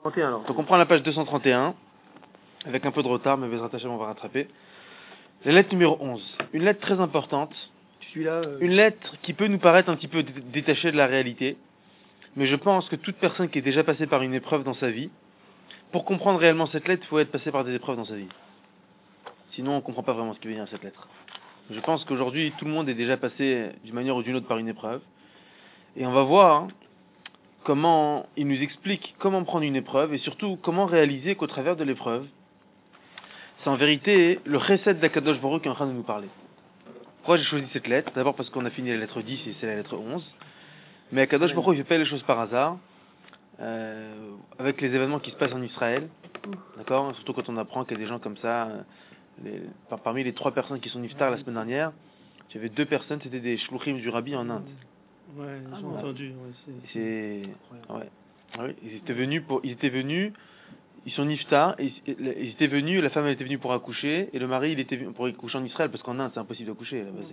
31 alors. Donc on prend la page 231, avec un peu de retard, mais Bezrat Hashem on va rattraper. La lettre numéro 11, une lettre très importante, une lettre qui peut nous paraître un petit peu détachée de la réalité, mais je pense que toute personne qui est déjà passée par une épreuve dans sa vie, pour comprendre réellement cette lettre, il faut être passé par des épreuves dans sa vie. Sinon on ne comprend pas vraiment ce qui veut dire cette lettre. Je pense qu'aujourd'hui tout le monde est déjà passé d'une manière ou d'une autre par une épreuve, et on va voir comment il nous explique comment prendre une épreuve, et surtout comment réaliser qu'au travers de l'épreuve, c'est en vérité le chesed d'Akadosh Baruch Hu qui est en train de nous parler. Pourquoi j'ai choisi cette lettre? D'abord parce qu'on a fini la lettre 10 et c'est la lettre 11. Mais Akadosh Baruch Hu ne fait pas les choses par hasard. Avec les événements qui se passent en Israël, d'accord? Surtout quand on apprend qu'il y a des gens comme ça, parmi les 3 personnes qui sont niftar la semaine dernière, il y avait 2 personnes, c'était des shluchim du Rabbi en Inde. Ouais, j'ai entendu. Ils étaient venus, ils sont niftar, ils étaient venus, la femme elle était venue pour accoucher, et le mari il était venu pour accoucher en Israël, parce qu'en Inde c'est impossible d'accoucher. Là-bas,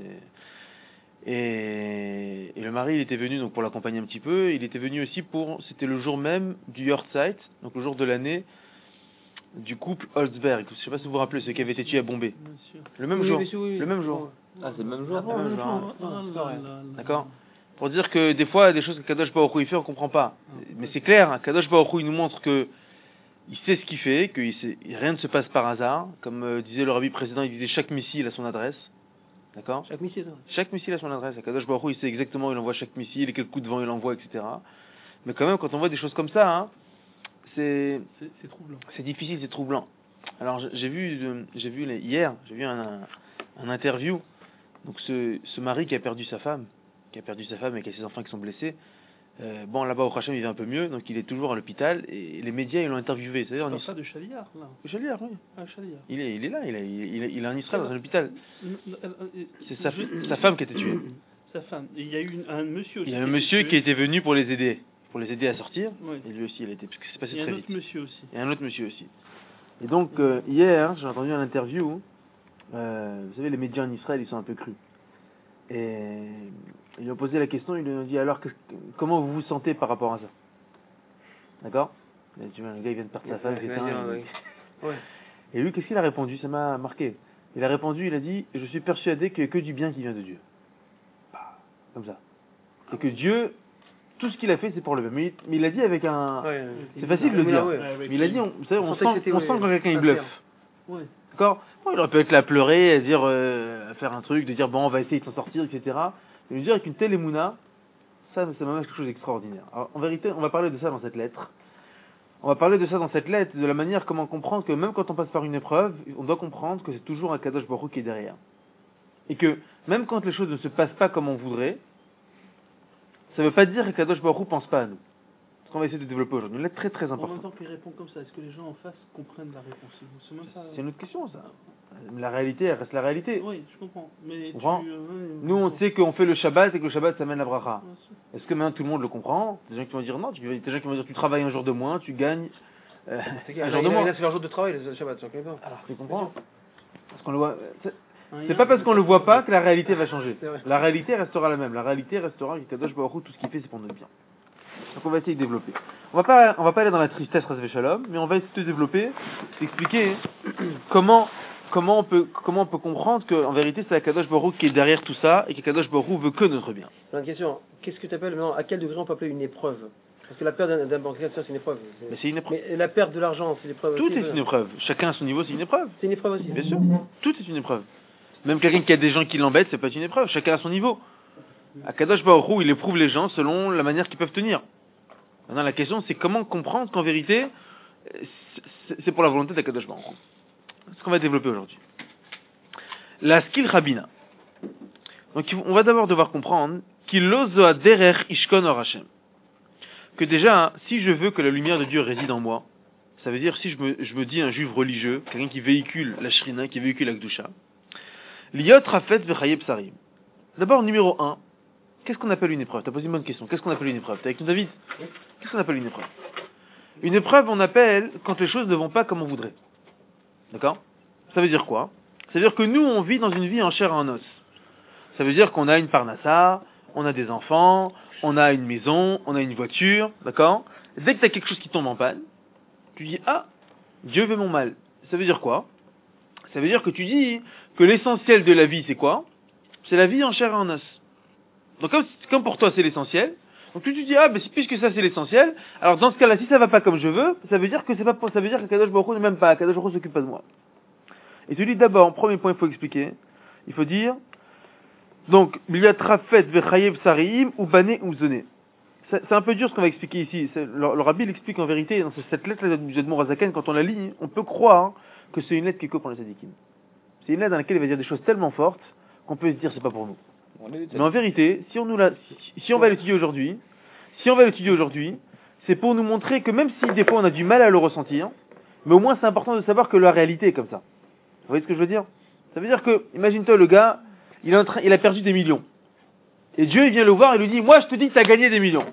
et le mari il était venu donc pour l'accompagner un petit peu, il était venu aussi c'était le jour même du Yortzeit, donc le jour de l'année du couple Holzberg. Je sais pas si vous vous rappelez, ceux qui avaient été tués à Bombay. Le même jour. Le même jour. Ah, c'est le même jour. D'accord. Pour dire que des fois, des choses que Kadosh Baruch Hu il fait, on comprend pas. Mais c'est clair, hein, Kadosh Baruch Hu il nous montre que il sait ce qu'il fait, que rien ne se passe par hasard. Comme disait le rabbi précédent, il disait chaque missile a son adresse. D'accord. Chaque missile a son adresse. Kadosh Baruch Hu il sait exactement où il envoie chaque missile et quel coup de vent il envoie, etc. Mais quand même, quand on voit des choses comme ça, hein, c'est troublant. C'est difficile, c'est troublant. Alors j'ai vu hier, j'ai vu un interview. Donc ce mari qui a perdu sa femme et qui a ses enfants qui sont blessés. Bon, là-bas au Hachem il va un peu mieux, donc il est toujours à l'hôpital et les médias ils l'ont interviewé. C'est-à-dire ça de Chaliar là. Chaliar, oui. Ah, Chaliar. Il est là, il est en Israël dans un hôpital. C'est sa femme qui a été tuée. Sa femme. Et il y a eu un monsieur aussi. Il y a un monsieur qui était venu pour les aider à sortir. Oui. Et lui aussi il a été, parce que c'est passé très vite. Il y a un autre monsieur aussi. Et donc hier j'ai entendu une interview. Vous savez les médias en Israël ils sont un peu crus. Et ils lui ont posé la question, ils lui ont dit alors comment vous vous sentez par rapport à ça? D'accord? Le gars il vient de perdre sa femme, etc. Et lui qu'est-ce qu'il a répondu? Ça m'a marqué. Il a répondu, il a dit je suis persuadé qu'il n'y a que du bien qui vient de Dieu. Comme ça. Et que Dieu, tout ce qu'il a fait c'est pour le bien. Mais il a dit avec un... c'est facile de le dire. Mais il a dit, on sent quand quelqu'un il bluffe. D'accord? Bon, il aurait pu être là à pleurer, à dire, à faire un truc, de dire bon on va essayer de s'en sortir, etc. Mais lui dire avec une telle émouna, ça c'est vraiment quelque chose d'extraordinaire. Alors en vérité, on va parler de ça dans cette lettre. De la manière comment comprendre que même quand on passe par une épreuve, on doit comprendre que c'est toujours un Kadosh Baruch Hu qui est derrière. Et que même quand les choses ne se passent pas comme on voudrait, ça ne veut pas dire que Kadosh Baruch Hu pense pas à nous. Ce qu'on va essayer de développer aujourd'hui. Une lettre très très importante. En même temps qu'il répond comme ça, est-ce que les gens en face comprennent la réponse? C'est une autre question ça. La réalité, elle reste la réalité. Oui, je comprends. Mais nous on sait qu'on fait le Shabbat et que le Shabbat ça mène la bracha. Est-ce que maintenant tout le monde le comprend? Des gens qui vont dire non, des gens qui vont dire tu travailles un jour de moins, tu gagnes un jour de moins. C'est leur jour de travail le Shabbat, alors tu comprends? Parce qu'on le voit. C'est pas parce qu'on le voit pas que la réalité va changer. La réalité restera la même. La réalité restera que Kadosh Baruch Hu, tout ce qu'il fait c'est pour notre bien. Donc on va essayer de développer. On va pas aller dans la tristesse Ras Veshalom, mais on va essayer de développer, d'expliquer comment on peut comprendre qu'en vérité c'est Kadosh Baruch Hu qui est derrière tout ça et que Kadosh Baruch Hu veut que notre bien. Une question, qu'est-ce que tu appelles maintenant, à quel degré on peut appeler une épreuve? Parce que la perte d'un banquier c'est une épreuve. Mais c'est une épreuve. Mais la perte de l'argent c'est une épreuve Tout aussi. Tout est une épreuve. Chacun à son niveau c'est une épreuve. C'est une épreuve aussi. Bien sûr. Tout est une épreuve. Même quelqu'un qui a des gens qui l'embêtent, c'est pas une épreuve. Chacun à son niveau. À Kadosh Baruch Hu, il éprouve les gens selon la manière qu'ils peuvent tenir. Maintenant, la question, c'est comment comprendre qu'en vérité, c'est pour la volonté d'Akadosh Baruch Hu. C'est ce qu'on va développer aujourd'hui. La skill Rabina. Donc, on va d'abord devoir comprendre qu'il ozoa derer ishkon or Hashem. Que déjà, si je veux que la lumière de Dieu réside en moi, ça veut dire si je me dis un juif religieux, quelqu'un qui véhicule la Shrina, qui véhicule la Kedusha, liot rafet v'chaye psarim. D'abord, numéro 1, qu'est-ce qu'on appelle une épreuve? Tu as posé une bonne question. Qu'est-ce qu'on appelle une épreuve? T'es avec nous, David? Qu'est-ce qu'on appelle une épreuve? Une épreuve, on appelle quand les choses ne vont pas comme on voudrait. D'accord? Ça veut dire quoi? Ça veut dire que nous, on vit dans une vie en chair et en os. Ça veut dire qu'on a une parnassa, on a des enfants, on a une maison, on a une voiture, d'accord? Dès que tu as quelque chose qui tombe en panne, Tu dis, ah, Dieu veut mon mal. Ça veut dire quoi? Ça veut dire que tu dis que l'essentiel de la vie, c'est quoi? C'est la vie en chair et en os. Donc comme pour toi c'est l'essentiel, donc tu dis, ah, ben puisque ça c'est l'essentiel, alors dans ce cas-là, si ça va pas comme je veux, ça veut dire que c'est pas, ça veut dire que Kadosh Baruch Hu ne m'aime pas, Kadosh Baruch Hu s'occupe pas de moi. Et tu dis d'abord, premier point, il faut expliquer, il faut dire, donc, Biliatrafet vechayev sariim ou bané ou zoné. C'est un peu dur ce qu'on va expliquer ici. Le rabbi l'explique en vérité dans cette lettre du Jedmor Hazaken, quand on la lit, on peut croire que c'est une lettre qui est que pour les tzadikim. C'est une lettre dans laquelle il va dire des choses tellement fortes qu'on peut se dire c'est pas pour nous. Mais en vérité, si on va l'étudier aujourd'hui, c'est pour nous montrer que même si des fois on a du mal à le ressentir, mais au moins c'est important de savoir que la réalité est comme ça. Vous voyez ce que je veux dire? Ça veut dire que, imagine-toi le gars, il a perdu des millions. Et Dieu il vient le voir et lui dit, moi je te dis que tu as gagné des millions.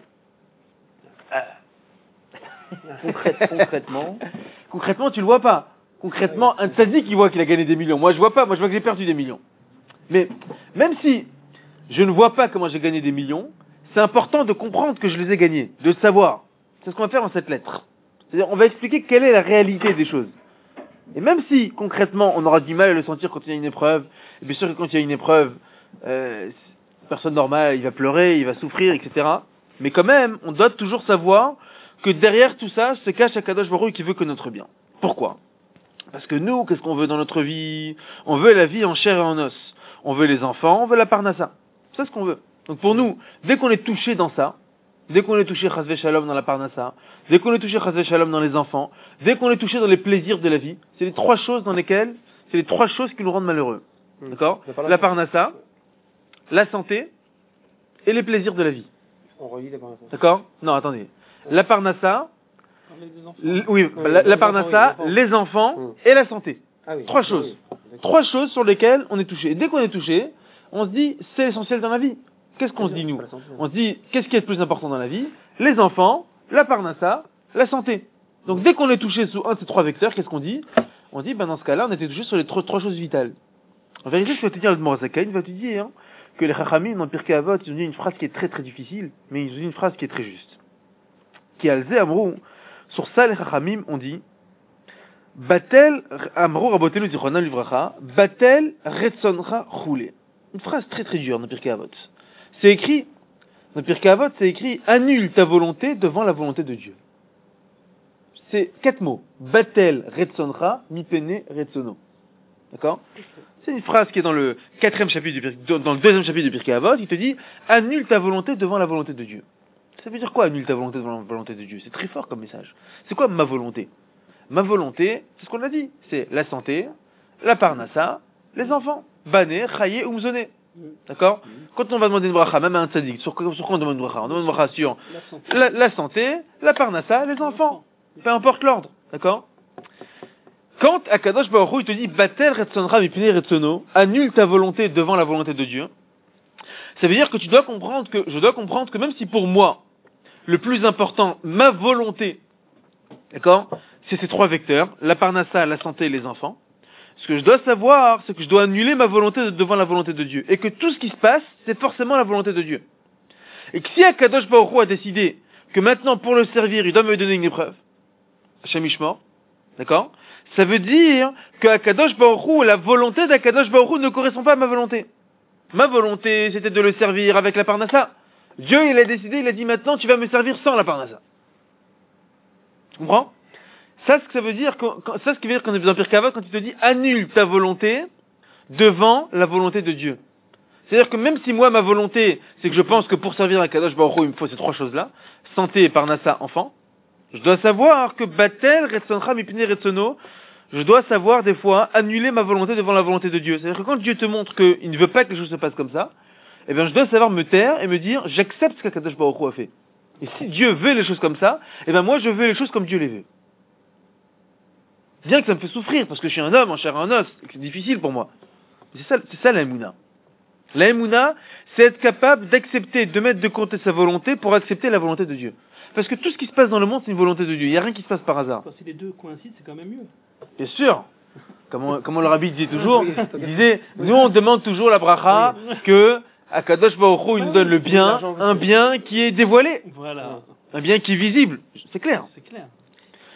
Concrètement, tu le vois pas. Concrètement, un tzaddik il voit qu'il a gagné des millions. Moi je vois pas, moi je vois que j'ai perdu des millions. Mais même si je ne vois pas comment j'ai gagné des millions, c'est important de comprendre que je les ai gagnés, de le savoir. C'est ce qu'on va faire dans cette lettre. C'est-à-dire, on va expliquer quelle est la réalité des choses. Et même si, concrètement, on aura du mal à le sentir quand il y a une épreuve, et bien sûr que quand il y a une épreuve, personne normale, il va pleurer, il va souffrir, etc. Mais quand même, on doit toujours savoir que derrière tout ça se cache Akadosh Baruch Hu qui veut que notre bien. Pourquoi? Parce que nous, qu'est-ce qu'on veut dans notre vie? On veut la vie en chair et en os. On veut les enfants, on veut la parnassa. C'est ce qu'on veut. Donc pour nous, dès qu'on est touché dans ça, dès qu'on est touché chas shalom dans la parnassa, dès qu'on est touché chas shalom dans les enfants, dès qu'on est touché dans les plaisirs de la vie, c'est les trois choses qui nous rendent malheureux. D'accord? La parnassa, la santé et les plaisirs de la vie. On relit la parnassa. D'accord? Non, attendez. La parnassa, la parnassa, les enfants et la santé. Ah oui. Trois choses. Trois choses sur lesquelles on est touché. Et dès qu'on est touché, on se dit, c'est l'essentiel dans la vie. Qu'est-ce qu'on se dit, nous? On se dit, qu'est-ce qui est le plus important dans la vie? Les enfants, la parnassa, la santé. Donc, dès qu'on est touché sous un de ces trois vecteurs, qu'est-ce qu'on dit? On dit, dans ce cas-là, on était touché sur les trois choses vitales. En vérité, ce que va te dire le Morazakai, il va te dire que les Chachamim, dans Pirkei Avot, ils ont dit une phrase qui est très très difficile, mais ils ont dit une phrase qui est très juste. Qui alze amrou, sur ça, les Chachamim ont dit, Batel amrou rabotenu zichronan livracha, batel retzoncha choule. Une phrase très très dure dans Pirkei Avot. C'est écrit, dans Pirkei Avot, c'est écrit, annule ta volonté devant la volonté de Dieu. C'est 4 mots. Batel retzoncha, mipene retzono. D'accord? C'est une phrase qui est dans le 4e chapitre dans le 2e chapitre de Pirkei Avot, il te dit, annule ta volonté devant la volonté de Dieu. Ça veut dire quoi, annule ta volonté devant la volonté de Dieu? C'est très fort comme message. C'est quoi ma volonté? Ma volonté, c'est ce qu'on a dit. C'est la santé, la parnassa, les enfants. Bané, chaye, umzoné. D'accord? Quand on va demander une bracha, même à un tzaddik, sur quoi on demande une bracha? On demande une bracha sur la santé, la parnassa, les enfants. Peu importe l'ordre. D'accord? Quand Akadosh Baruch Hu, il te dit, batel retzonra mipnei retzono, annule ta volonté devant la volonté de Dieu, ça veut dire que je dois comprendre que même si pour moi, le plus important, ma volonté, d'accord, c'est ces trois vecteurs, la parnassa, la santé et les enfants, ce que je dois savoir, c'est que je dois annuler ma volonté devant la volonté de Dieu. Et que tout ce qui se passe, c'est forcément la volonté de Dieu. Et que si Akadosh Baruch Hu a décidé que maintenant, pour le servir, il doit me donner une épreuve, Hashem Ishmor, d'accord, ça veut dire que Akadosh Baruch Hu, la volonté d'Akadosh Baruch Hu ne correspond pas à ma volonté. Ma volonté, c'était de le servir avec la parnassa. Dieu, il a décidé, il a dit maintenant, tu vas me servir sans la parnassa. Tu comprends? Ça, ce que ça veut dire, ça, ce qui veut dire qu'on est dans Pirkei Avot, quand il te dit annule ta volonté devant la volonté de Dieu. C'est-à-dire que même si moi, ma volonté, c'est que je pense que pour servir à Kadosh Baruch Hu, il me faut ces trois choses-là, santé et parnassa, enfant, je dois savoir que batel retzoncha mipnei retzono, je dois savoir des fois annuler ma volonté devant la volonté de Dieu. C'est-à-dire que quand Dieu te montre qu'il ne veut pas que les choses se passent comme ça, eh bien je dois savoir me taire et me dire j'accepte ce qu'Akadosh Baruch Hu a fait. Et si Dieu veut les choses comme ça, eh bien moi je veux les choses comme Dieu les veut. Bien que ça me fait souffrir, parce que je suis un homme en chair et en os, et que c'est difficile pour moi. C'est ça la Emouna. La Emouna, c'est être capable d'accepter, de mettre de côté sa volonté pour accepter la volonté de Dieu. Parce que tout ce qui se passe dans le monde, c'est une volonté de Dieu. Il n'y a rien qui se passe par hasard. Si les deux coïncident, c'est quand même mieux. Bien sûr. Comme le rabbi disait toujours, il disait, nous on demande toujours la bracha que Akadosh Baruch Hu il nous donne le bien, un bien qui est dévoilé. Voilà. Un bien qui est visible. C'est clair. C'est clair.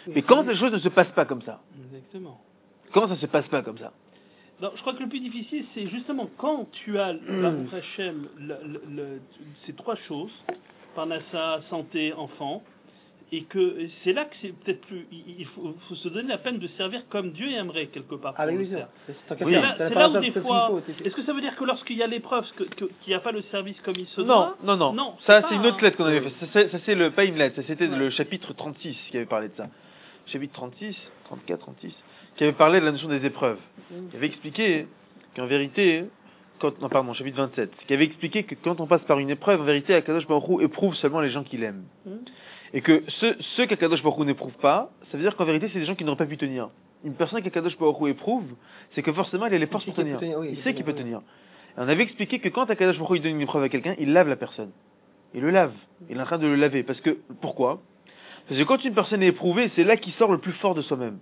Mais quand les choses ne se passent pas comme ça, Exactement. comment ça se passe pas comme ça? Non, je crois que le plus difficile, c'est justement quand tu as Baruch Hashem, ces trois choses, Parnassa, santé, enfant, et que c'est là que c'est peut-être plus. Il faut se donner la peine de servir comme Dieu aimerait quelque part. Ah pour oui, le oui, faire. c'est Oui. C'est là où des fois. Est-ce que ça veut dire que lorsqu'il y a l'épreuve, qu'il n'y a pas le service comme il se doit? Non. c'est Ça, c'est pas une autre lettre qu'on avait fait. Ça, c'est pas une lettre. Ça, c'était le chapitre 36 qui avait parlé de ça. Chapitre 36, 34, 36, qui avait parlé de la notion des épreuves. Qui avait expliqué qu'en vérité, chapitre 27, qui avait expliqué que quand on passe par une épreuve, en vérité, Akadosh Baruch Hu éprouve seulement les gens qu'il aime. Et que ceux qu'Akadosh Baruch Hu n'éprouve pas, ça veut dire qu'en vérité, c'est des gens qui n'auraient pas pu tenir. Une personne qu'Akadosh Baruch Hu éprouve, c'est que forcément, il a les forces pour tenir. Il sait qu'il peut tenir. Et on avait expliqué que quand Akadosh Baruch Hu donne une épreuve à quelqu'un, il lave la personne. Il le lave. Il est en train de le laver. Pourquoi? Parce que quand une personne est éprouvée, c'est là qu'il sort le plus fort de soi-même.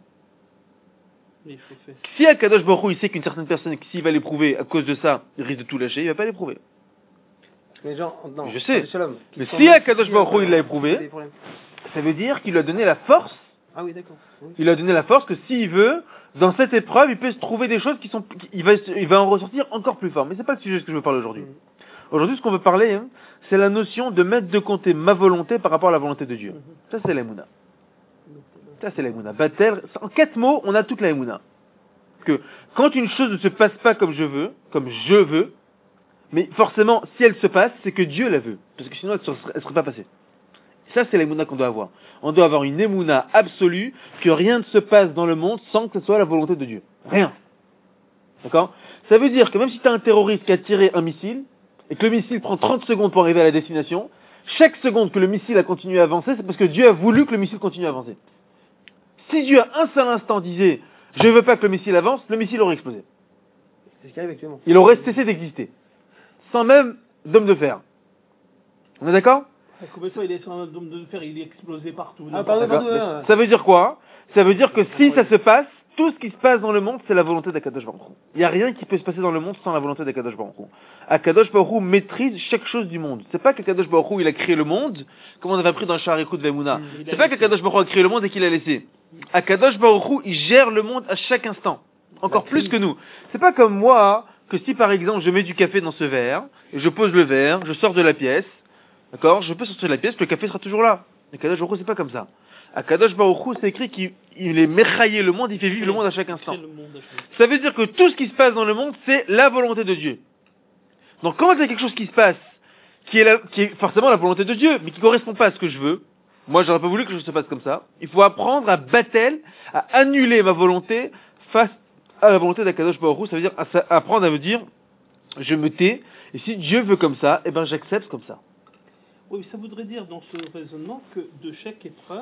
Si Akadosh Baruch Hu, il sait qu'une certaine personne, s'il va l'éprouver à cause de ça, il risque de tout lâcher, il va pas l'éprouver. Mais non, je sais. Mais si Akadosh Baruch Hu, il l'a éprouvé, ça veut dire qu'il lui a donné la force. Ah oui, d'accord. Oui. Il lui a donné la force que s'il veut, dans cette épreuve, il peut se trouver des choses il va en ressortir encore plus fort. Mais c'est pas le sujet que je veux parler aujourd'hui. Aujourd'hui, ce qu'on veut parler, c'est la notion de mettre de côté ma volonté par rapport à la volonté de Dieu. Ça, c'est l'Emouna. Ça, c'est l'Emouna. Batel, en 4 mots, on a toute la Emouna. Que quand une chose ne se passe pas comme je veux, mais forcément, si elle se passe, c'est que Dieu la veut. Parce que sinon, elle ne serait pas passée. Ça, c'est l'Emouna qu'on doit avoir. On doit avoir une Emouna absolue, que rien ne se passe dans le monde sans que ce soit la volonté de Dieu. Rien. D'accord? Ça veut dire que même si tu as un terroriste qui a tiré un missile, et que le missile prend 30 secondes pour arriver à la destination, chaque seconde que le missile a continué à avancer, c'est parce que Dieu a voulu que le missile continue à avancer. Si Dieu, à un seul instant, disait « Je ne veux pas que le missile avance », le missile aurait explosé. C'est ce qui arrive actuellement. Il aurait cessé d'exister. Sans même d'homme de fer. On est d'accord? Combien de fois il est sur un dôme de fer, il est explosé partout. Pardon. Ça veut dire quoi? Ça veut dire que si ça se passe, tout ce qui se passe dans le monde, c'est la volonté d'Akadosh Baruch Hu. Il n'y a rien qui peut se passer dans le monde sans la volonté d'Akadosh Baruch Hu. Akadosh Baruch Hu maîtrise chaque chose du monde. C'est pas qu'Akadosh Baruch Hu, il a créé le monde, comme on avait appris dans le Sha'ar Écoute Vemouna. C'est pas qu'Akadosh Baruch Hu a créé le monde et qu'il a laissé. Akadosh Baruch Hu, il gère le monde à chaque instant. Encore plus que nous. C'est pas comme moi, que si par exemple je mets du café dans ce verre, et je pose le verre, je sors de la pièce, d'accord? Je peux sortir de la pièce, le café sera toujours là. Akadosh Baruch Hu, c'est pas comme ça. Akadosh Baruch Hu, c'est écrit qu'il est mechaillé le monde, il fait vivre le monde à chaque instant. Ça veut dire que tout ce qui se passe dans le monde, c'est la volonté de Dieu. Donc quand il y a quelque chose qui se passe, qui est forcément la volonté de Dieu, mais qui correspond pas à ce que je veux, moi j'aurais pas voulu que je se passe comme ça, il faut apprendre à battre, à annuler ma volonté face à la volonté d'Akadosh Baruch Hu. Ça veut dire apprendre à me dire, je me tais, et si Dieu veut comme ça, eh ben j'accepte comme ça. Oui, ça voudrait dire dans ce raisonnement que de chaque épreuve,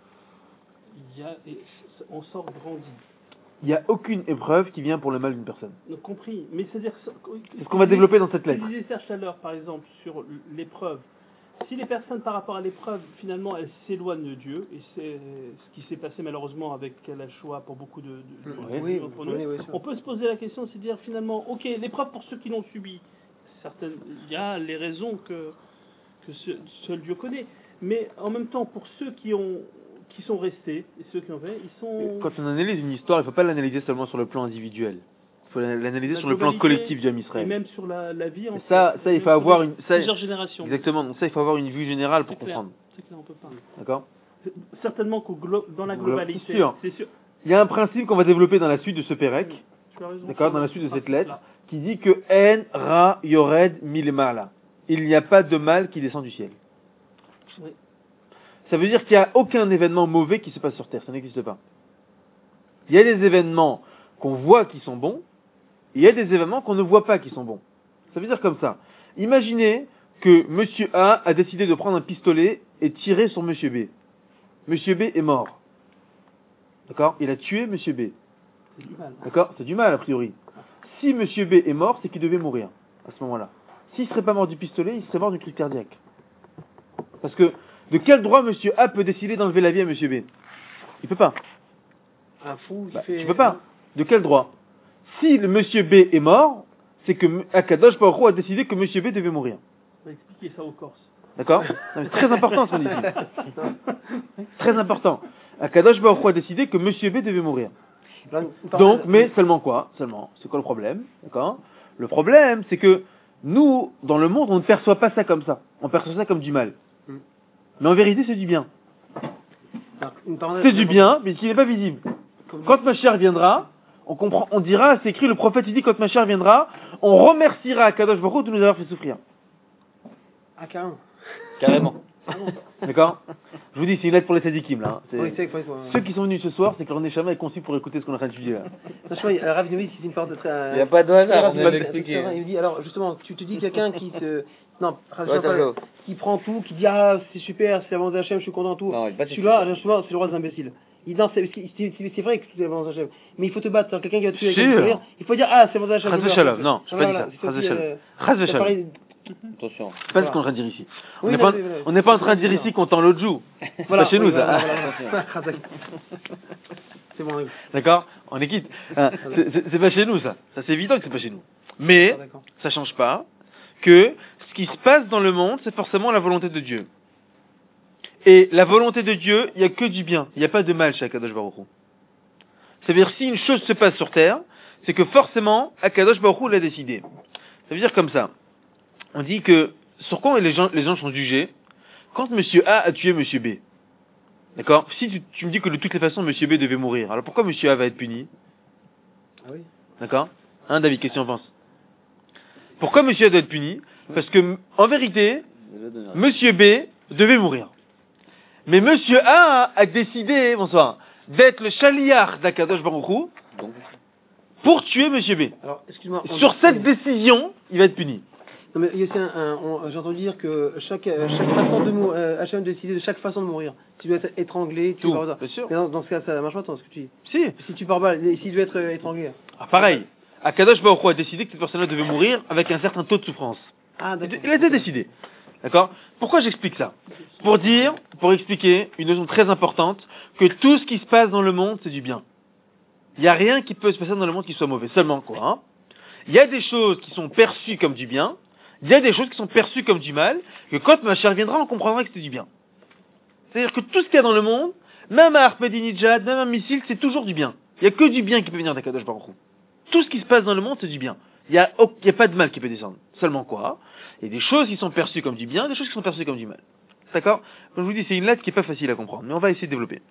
on sort grandi. Il n'y a aucune épreuve qui vient pour le mal d'une personne. Compris, mais c'est-à-dire... C'est ce qu'on va développer dans cette lettre. Je disais Serge tout à l'heure, par exemple, sur l'épreuve. Si les personnes, par rapport à l'épreuve, finalement, elles s'éloignent de Dieu, et c'est ce qui s'est passé malheureusement avec la Shoah pour beaucoup d'entre nous, on peut se poser la question, c'est de dire finalement, ok, l'épreuve pour ceux qui l'ont subi, il y a les raisons que seul Dieu connaît, mais en même temps, pour ceux qui sont restés, et ceux qui ont fait, ils sont... Quand on analyse une histoire, il ne faut pas l'analyser seulement sur le plan individuel. Il faut l'analyser sur le plan collectif du Ham Israël. Et même sur la vie. Ça, il faut avoir plusieurs générations. Exactement. Donc ça, il faut avoir une vue générale pour comprendre. C'est clair, on peut pas. D'accord. Certainement dans la globalité. C'est sûr. C'est sûr. Il y a un principe qu'on va développer dans la suite de ce Pérec. D'accord, dans la suite de cette lettre, qui dit que En Ra Yored Milmala. Il n'y a pas de mal qui descend du ciel. Oui. Ça veut dire qu'il n'y a aucun événement mauvais qui se passe sur Terre. Ça n'existe pas. Il y a des événements qu'on voit qui sont bons, et il y a des événements qu'on ne voit pas qui sont bons. Ça veut dire comme ça. Imaginez que Monsieur A a décidé de prendre un pistolet et tirer sur Monsieur B. Monsieur B est mort. D'accord? Il a tué Monsieur B. C'est du mal. D'accord? C'est du mal, a priori. Si Monsieur B est mort, c'est qu'il devait mourir, à ce moment-là. S'il ne serait pas mort du pistolet, il serait mort d'une crise cardiaque. Parce que, de quel droit Monsieur A peut décider d'enlever la vie à Monsieur B? Il peut pas. Un fou qui Tu peux pas. De quel droit? Si le Monsieur B est mort, c'est que Akadosh Baruch Hu a décidé que Monsieur B devait mourir. On va expliquer ça aux Corses. D'accord? C'est très important ce qu'on dit ici. Très important. Akadosh Baruch Hu a décidé que Monsieur B devait mourir. Donc, mais seulement quoi? Seulement, c'est quoi le problème? D'accord? Le problème, c'est que nous, dans le monde, on ne perçoit pas ça comme ça. On perçoit ça comme du mal. Mais en vérité, c'est du bien. C'est du bien, mais qui n'est pas visible. Quand Mashiach viendra, on dira, c'est écrit, le prophète il dit, quand Mashiach viendra, on remerciera Akadosh Baruch Hu de nous avoir fait souffrir. Ah, carrément. Carrément. D'accord? Je vous dis, c'est une lettre pour les tzadikim, là. Oui, Ceux qui sont venus ce soir, c'est que leur neshama est conçu pour écouter ce qu'on est en train d'étudier là. Rav Novi, c'est une parole très. Il n'y a pas de hasard, on vient d'expliquer. Il me dit, alors justement, tu te dis quelqu'un qui se. Non, Ouais, qui prend tout, qui dit ah c'est super, c'est l'avance d'Hachem, je suis content tout. Celui-là, justement, c'est le roi des imbéciles. Non, c'est vrai que c'est l'avance d'Hachem, mais il faut te battre. Quelqu'un qui va tuer quelqu'un, il faut dire ah c'est l'avance d'Hachem. Chaz v'shalom, non, je n'ai pas dit ça. Chaz v'shalom. Attention. C'est pas ce qu'on est en train de dire ici. On n'est pas en train de dire ici qu'on tend l'autre joue. C'est pas chez nous ça. C'est bon. D'accord? On est quitte. C'est pas chez nous ça. Ça c'est évident que c'est pas chez nous. Mais ça change pas que ce qui se passe dans le monde, c'est forcément la volonté de Dieu. Et la volonté de Dieu, il n'y a que du bien. Il n'y a pas de mal chez Akadosh Baruch Hu. C'est-à-dire si une chose se passe sur terre, c'est que forcément Akadosh Baruch Hu l'a décidé. Ça veut dire comme ça. On dit que sur quoi les gens sont jugés quand Monsieur A a tué Monsieur B. D'accord? Si tu me dis que de toutes les façons Monsieur B devait mourir, alors pourquoi Monsieur A va être puni? Ah oui. D'accord? Hein, David, qu'est-ce que tu en penses? Pourquoi Monsieur A doit être puni? Parce que en vérité, Monsieur B devait mourir. Mais Monsieur A a décidé, bonsoir, d'être le chaliar d'Akadosh Baruch Hu pour tuer Monsieur B. Alors, excuse-moi. Sur cette décision, il va être puni. Non, mais il y a aussi j'ai entendu dire que chaque façon de mourir, Hachem décidé de chaque façon de mourir. Tu dois être étranglé, tu dois. Bien sûr. Mais dans ce cas, ça marche pas tant ce que tu dis. Si tu pars balle, s'il doit être étranglé. Ah, pareil. Akadosh Baruch Hu a décidé que cette personne-là devait mourir avec un certain taux de souffrance. Ah, d'accord. Il a été décidé. D'accord? Pourquoi j'explique ça? Pour expliquer une notion très importante, que tout ce qui se passe dans le monde, c'est du bien. Il n'y a rien qui peut se passer dans le monde qui soit mauvais. Seulement quoi, hein? Il y a des choses qui sont perçues comme du bien, il y a des choses qui sont perçues comme du mal, que quand Mashiach viendra, on comprendra que c'est du bien. C'est-à-dire que tout ce qu'il y a dans le monde, même un Ahmadinejad, même un missile, c'est toujours du bien. Il n'y a que du bien qui peut venir d'Akadosh Baruch Hu. Tout ce qui se passe dans le monde, c'est du bien. Il n'y a pas de mal qui peut descendre. Seulement quoi? Il y a des choses qui sont perçues comme du bien, des choses qui sont perçues comme du mal. D'accord? Comme je vous dis, c'est une lettre qui n'est pas facile à comprendre, mais on va essayer de développer.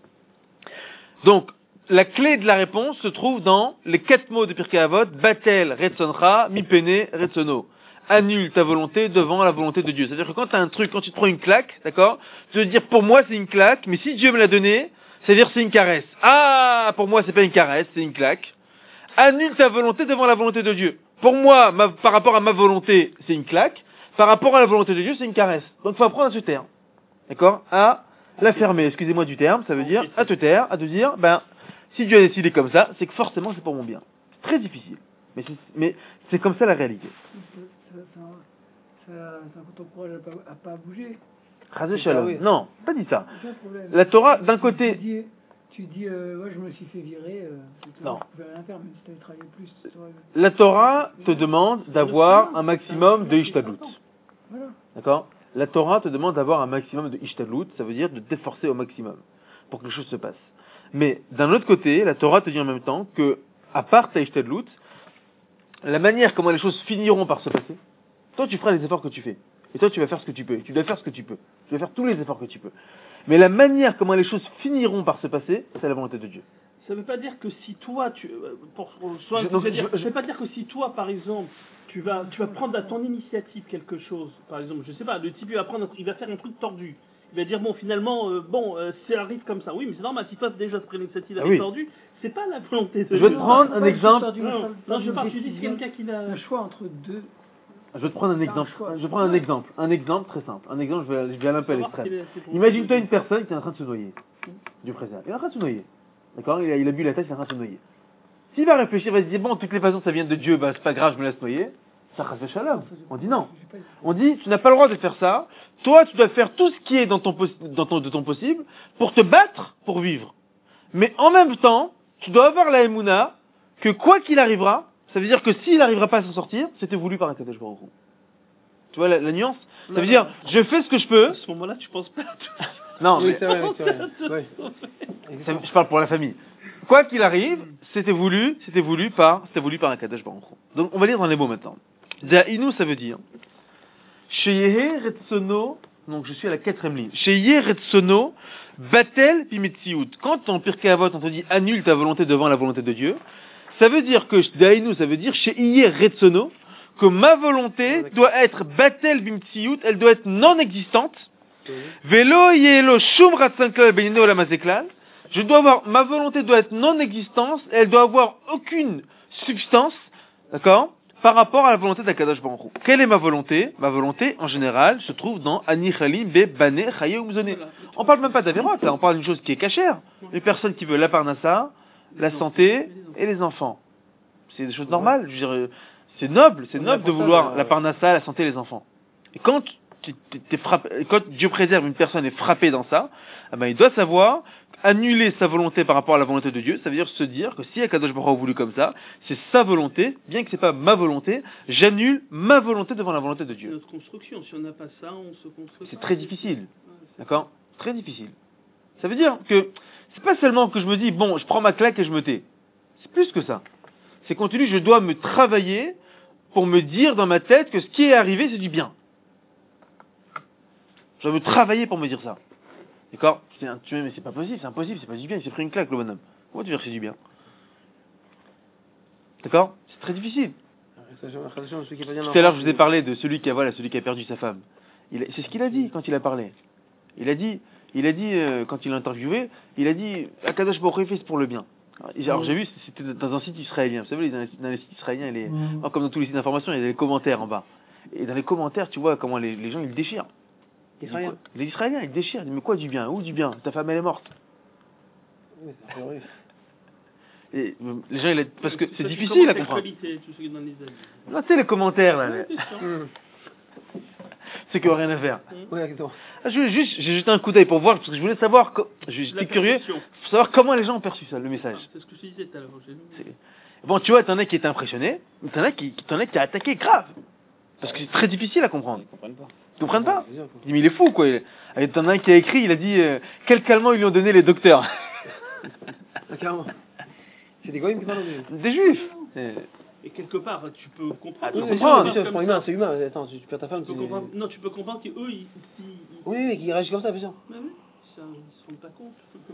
Donc, la clé de la réponse se trouve dans les 4 mots de Pirkei Avot, Batel Retzoncha, Mipene Retzono. Annule ta volonté devant la volonté de Dieu. C'est-à-dire que quand tu as un truc, quand tu te prends une claque, d'accord? Tu veux dire, pour moi c'est une claque, mais si Dieu me l'a donné, c'est-à-dire c'est une caresse. Ah, pour moi c'est pas une caresse, c'est une claque. Annule ta volonté devant la volonté de Dieu. Pour moi, par rapport à ma volonté, c'est une claque. Par rapport à la volonté de Dieu, c'est une caresse. Donc il faut apprendre à se taire. D'accord? À la fermer. Excusez-moi du terme, ça veut dire à te taire, à te dire, si Dieu a décidé comme ça, c'est que forcément c'est pour mon bien. C'est très difficile. Mais c'est comme ça la réalité. Ça t'encourage à pas bouger. Chazé Shalom. Non, pas dit ça. La Torah, d'un côté. Tu dis, ouais, je me suis fait virer. Non. Je pouvais rien faire, même si tu avais travaillé plus. La Torah te demande d'avoir un maximum de ishtadlut. Voilà. D'accord? La Torah te demande d'avoir un maximum de ishtadlut, ça veut dire de t'efforcer au maximum pour que les choses se passent. Mais d'un autre côté, la Torah te dit en même temps que, à part ta ishtadlut, la manière comment les choses finiront par se passer, toi tu feras les efforts que tu fais. Et toi tu vas faire ce que tu peux. Et tu dois faire ce que tu peux. Tu dois faire tous les efforts que tu peux. Mais la manière comment les choses finiront par se passer, c'est la volonté de Dieu. Ça ne veut pas dire que si toi, ça veut pas dire que si toi, par exemple, tu vas prendre à ton initiative quelque chose, par exemple, je sais pas, le type il va faire un truc tordu. Il va dire bon finalement ça arrive comme ça. Oui, mais c'est normal. Si toi déjà tu prends l'initiative avec tordu, c'est pas la volonté de Dieu. Je vais te prendre un exemple. Non, je parle. Tu dis quelqu'un qui a le choix entre deux. Je vais te prendre un exemple. Je prends un exemple. Un exemple très simple. Un exemple, je vais aller un peu à l'extrême. Imagine-toi une personne qui est en train de se noyer. Du président. Il est en train de se noyer. D'accord? Il a bu la tasse, il est en train de se noyer. S'il va réfléchir, il va se dire, bon, de toutes les façons, ça vient de Dieu, c'est pas grave, je me laisse noyer. Ça chas v'shalom. On dit non. On dit, tu n'as pas le droit de faire ça. Toi, tu dois faire tout ce qui est de ton possible pour te battre, pour vivre. Mais en même temps, tu dois avoir la émouna que quoi qu'il arrivera, ça veut dire que s'il n'arrivera pas à s'en sortir, c'était voulu par Akadosh Baruch Hu. Tu vois la nuance? Ça veut dire, je fais ce que je peux. À ce moment-là, tu penses pas à tout. Non, Oui, mais c'est vrai, c'est vrai. Ouais. je parle pour la famille. Quoi qu'il arrive, c'était voulu par un Kadosh Baruch Hu. Donc on va lire dans les mots maintenant. Da'inu, ça veut dire Sheyehe Retsono, donc je suis à la 4e ligne. Sheyehe Retsono Batel Pimetziut. Quand en Pirkei Avot on te dit annule ta volonté devant la volonté de Dieu, ça veut dire que Da'inu, ça veut dire Sheyehe Retsono, que ma volonté doit être Batel Bimtsiut, elle doit être non existante. Velo Yelo Shum Ratsanklal Benino Lamazeklal. Je dois avoir, ma volonté doit être non existence, elle doit avoir aucune substance, d'accord, par rapport à la volonté d'Akadosh Baruch Hu. Quelle est ma volonté? Ma volonté, en général, se trouve dans Ani Chalim Be Bane Chaye Umzone. On parle même pas d'Averot, là, on parle d'une chose qui est cachère. Une personne qui veut la parnassa, la santé et les enfants. C'est des choses normales, je veux dire, c'est noble de vouloir la parnassa, la santé et les enfants. Et quand quand Dieu préserve une personne est frappée dans ça, eh ben, il doit savoir annuler sa volonté par rapport à la volonté de Dieu. Ça veut dire se dire que si Akadosh Baruch Hu a voulu comme ça, c'est sa volonté, bien que c'est pas ma volonté, j'annule ma volonté devant la volonté de Dieu. C'est notre construction. Si on n'a pas ça, on se construit. C'est très difficile. D'accord? Très difficile. Ça veut dire que c'est pas seulement que je me dis, bon, je prends ma claque et je me tais. C'est plus que ça. C'est continu, je dois me travailler pour me dire dans ma tête que ce qui est arrivé, c'est du bien. Je dois me travailler pour me dire ça. D'accord? Mais c'est pas possible, c'est impossible, c'est pas du bien, il s'est pris une claque, le bonhomme. Comment tu veux dire que c'est du bien? D'accord? C'est très difficile. Tout à l'heure, je vous ai parlé de celui qui a perdu sa femme. C'est ce qu'il a dit quand il a parlé. Il a dit, quand il l'a interviewé, il a dit, Akadosh Baruch Hu fait pour le bien. Alors j'ai vu, c'était dans un site israélien. Vous savez, dans les sites israéliens, comme dans tous les sites d'information, il y a des commentaires en bas. Et dans les commentaires, tu vois comment les gens, ils déchirent. Les Israéliens, ils déchirent. Ils disent, mais quoi du bien? Où du bien? Ta femme, elle est morte. Oui, c'est vrai. Et les gens, parce que c'est difficile à comprendre. Non, tu sais, les commentaires, là. C'est qu'il n'y a rien à faire. Oui, exactement. J'ai jeté un coup d'œil pour voir, parce que je voulais savoir, j'étais curieux, pour savoir comment les gens ont perçu ça, le message. C'est ce que je te disais tout à l'heure. Bon, tu vois, t'en as qui étaient impressionnés, t'en as qui a attaqué grave. Parce que c'est très difficile à comprendre. Ils comprennent pas. Ils disent, mais il est fou, quoi. T'en as un qui a écrit, il a dit, quel calmant ils lui ont donné les docteurs. Carrément. C'est des goyim qui parlent des juifs. Et quelque part, tu peux comprendre. C'est humain. Attends, tu perds ta femme. Non, tu peux comprendre qu'eux, ils... Oui, qu'ils réagissent comme ça, bien sûr. Mais oui, ils ne se rendent pas compte.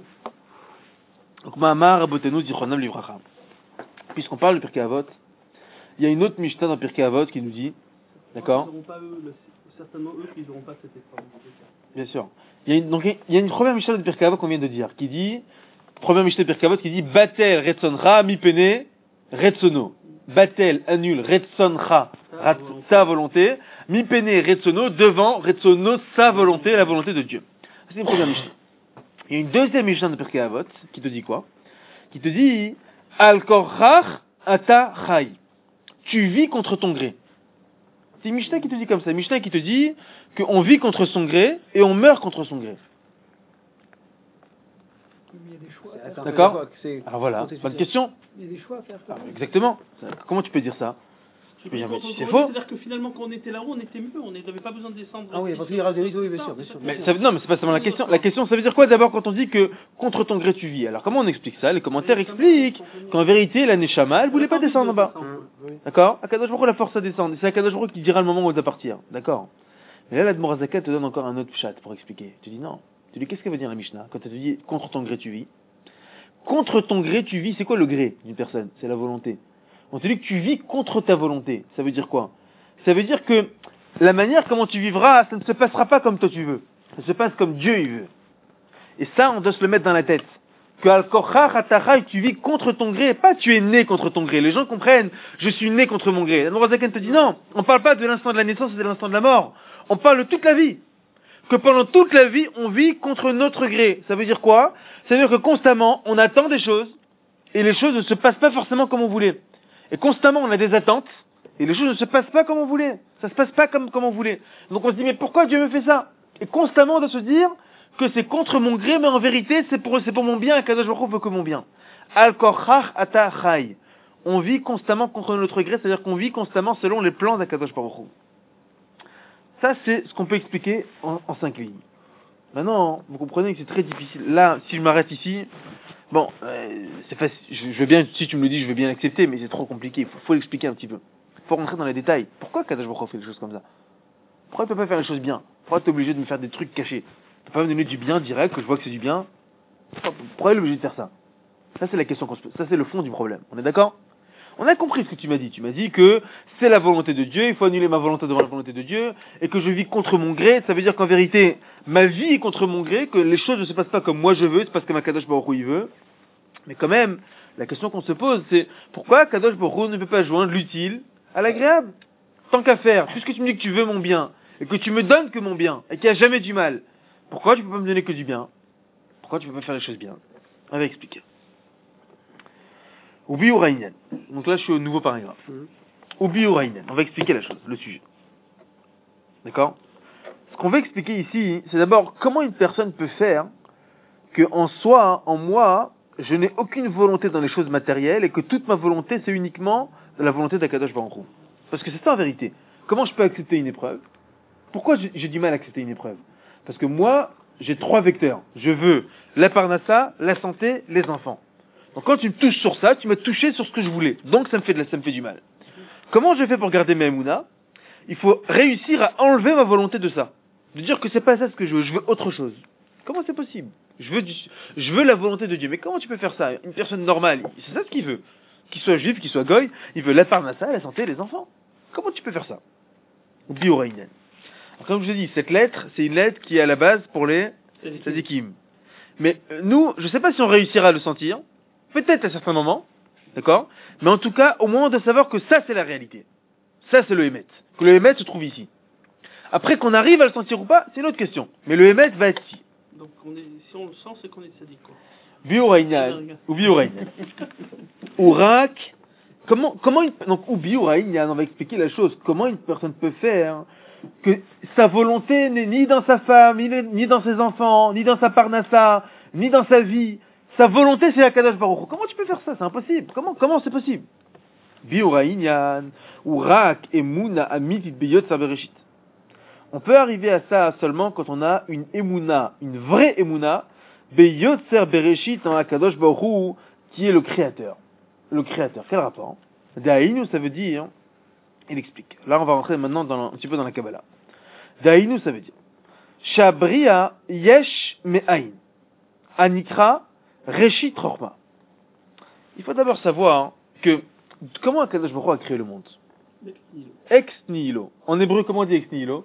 Donc, Mahamar Rabotenu Zichronam Livracha. Puisqu'on parle de Pirkei Avot, il y a une autre Mishnah dans Pirkei Avot qui nous dit, d'accord? Ils n'auront pas certainement eux qui n'auront pas cette épreuve. Bien sûr. Il y a une première Mishnah de Pirkei Avot qu'on vient de dire, qui dit, première Mishnah de Pirkei Avot qui dit, Batel Retzoncha Mipene Retzono. Batel annule Retzoncha sa volonté, Mipene Retzono devant Retzono sa volonté, la volonté de Dieu. C'est une première Mishnah. Il y a une deuxième Mishnah de Pirkei Avot qui te dit quoi? Qui te dit, Al Korach Ata Chai. Tu vis contre ton gré. C'est Mishnah qui te dit comme ça. Mishnah qui te dit qu'on vit contre son gré et on meurt contre son gré. Il y a des choix. D'accord? Alors voilà, bonne question. Il y a des choix à faire. Exactement. Comment tu peux dire ça? Tu peux dire, mais c'est faux. C'est-à-dire que finalement, quand on était là-haut, on était mieux. On n'avait pas besoin de descendre. Ah oui, parce qu'il y aura des risques, oui, bien sûr. Mais non, mais c'est pas seulement la question. La question, ça veut dire quoi d'abord quand on dit que contre ton gré tu vis? Alors comment on explique ça? Les commentaires expliquent qu'en vérité, la Neshama, elle voulait pas descendre en bas. D'accord? Akadosh Baruch Hu la force à descendre. C'est Akadosh Baruch Hu qui dira le moment où elle doit partir. D'accord? Mais là, l'Admor HaZaken te donne encore un autre pshat pour expliquer. Tu dis non. Tu dis qu'est-ce qu'elle veut dire la Mishnah quand elle te dit contre ton gré tu vis? Contre ton gré tu vis, c'est quoi le gré d'une personne? C'est la volonté. On te dit que tu vis contre ta volonté. Ça veut dire quoi? Ça veut dire que la manière comment tu vivras, ça ne se passera pas comme toi tu veux. Ça se passe comme Dieu il veut. Et ça, on doit se le mettre dans la tête. Que Al-Kochach Atachai, tu vis contre ton gré, pas tu es né contre ton gré. Les gens comprennent, je suis né contre mon gré. L'Admor HaZaken te dit non, on ne parle pas de l'instant de la naissance et de l'instant de la mort. On parle de toute la vie. Que pendant toute la vie, on vit contre notre gré. Ça veut dire quoi? Ça veut dire que constamment, on attend des choses, et les choses ne se passent pas forcément comme on voulait. Et constamment, on a des attentes, et les choses ne se passent pas comme on voulait. Ça se passe pas comme on voulait. Donc on se dit, mais pourquoi Dieu me fait ça? Et constamment, on doit se dire que c'est contre mon gré, mais en vérité, c'est pour mon bien, et Kadosh Baruch Hu veut que mon bien. Al-Korchach Ata Chai. On vit constamment contre notre gré, c'est-à-dire qu'on vit constamment selon les plans d'Akadosh Baruch Hu. Ça, c'est ce qu'on peut expliquer en 5 lignes. Maintenant, vous comprenez que c'est très difficile. Là, si je m'arrête ici, bon, c'est facile. Je veux bien, si tu me le dis, je veux bien l'accepter, mais c'est trop compliqué. Faut l'expliquer un petit peu. Faut rentrer dans les détails. Pourquoi Kadosh Baruch Hu fait des choses comme ça? Pourquoi tu peux pas faire les choses bien? Pourquoi tu es obligé de me faire des trucs cachés? Tu peux pas me donner du bien direct, que je vois que c'est du bien? Pourquoi il est obligé de faire ça? Ça, c'est la question qu'on se pose. Ça, c'est le fond du problème. On est d'accord? On a compris ce que tu m'as dit. Tu m'as dit que c'est la volonté de Dieu, il faut annuler ma volonté devant la volonté de Dieu, et que je vis contre mon gré. Ça veut dire qu'en vérité, ma vie est contre mon gré, que les choses ne se passent pas comme moi je veux, c'est parce que ma Kadosh Baruch Hu il veut. Mais quand même, la question qu'on se pose, c'est pourquoi Kadosh Baruch Hu ne peut pas joindre l'utile à l'agréable? Tant qu'à faire, puisque tu me dis que tu veux mon bien, et que tu me donnes que mon bien, et qu'il n'y a jamais du mal, pourquoi tu peux pas me donner que du bien? Pourquoi tu peux pas faire les choses bien? On va expliquer. Oubi ou Raïnen. Donc là, je suis au nouveau paragraphe. Oubi ou Raïnen. On va expliquer la chose, le sujet. D'accord? Ce qu'on va expliquer ici, c'est d'abord comment une personne peut faire que en soi, en moi, je n'ai aucune volonté dans les choses matérielles et que toute ma volonté, c'est uniquement de la volonté d'Akadosh Baruch Hu. Parce que c'est ça en vérité. Comment je peux accepter une épreuve? Pourquoi j'ai du mal à accepter une épreuve? Parce que moi, j'ai 3 vecteurs. Je veux la parnassa, la santé, les enfants. Donc quand tu me touches sur ça, tu m'as touché sur ce que je voulais. Donc ça me fait du mal. Comment je fais pour garder mes émounas? Il faut réussir à enlever ma volonté de ça. De dire que c'est pas ça ce que je veux autre chose. Comment c'est possible? Je veux la volonté de Dieu. Mais comment tu peux faire ça? Une personne normale, c'est ça ce qu'il veut. Qu'il soit juif, qu'il soit goy, il veut la parnassa, la santé, les enfants. Comment tu peux faire ça? Oublie Oraïnen. Comme je l'ai dit, cette lettre, c'est une lettre qui est à la base pour les tzadikim. Mais nous, je ne sais pas si on réussira à le sentir. Peut-être à certains moments, d'accord? Mais en tout cas, au moment de savoir que ça, c'est la réalité. Ça, c'est le Hémet. Que le Hémet se trouve ici. Après, qu'on arrive à le sentir ou pas, c'est une autre question. Mais le Hémet va être ici. Donc, si on le sent, c'est qu'on est tzadik, quoi. Bioraïnan. Ou Bioraïnan. Ourak. Donc, ou Bioraïnan, on va expliquer la chose. Comment une personne peut faire que sa volonté n'est ni dans sa femme, ni dans ses enfants, ni dans sa parnassa, ni dans sa vie. Sa volonté, c'est la Kadosh Baruch Hu. Comment tu peux faire ça? C'est impossible. Comment c'est possible? Bioraïnan, Ourak, Emouna, Amit, Beyot, Sabereshit. On peut arriver à ça seulement quand on a une Emouna, une vraie Emouna, Beyot, Sabereshit, en Kadosh Baruch Hu, qui est le créateur. Le créateur. Quel rapport? Daïnu, ça veut dire, il explique. Là, on va rentrer maintenant un petit peu dans la Kabbalah. Daïnu, ça veut dire, Shabria, Yesh, Me'ain. Anikra, Reshit Rochma. Il faut d'abord savoir que comment Akadosh Baruch Hu a créé le monde. Ex nihilo. En hébreu, comment on dit ex nihilo?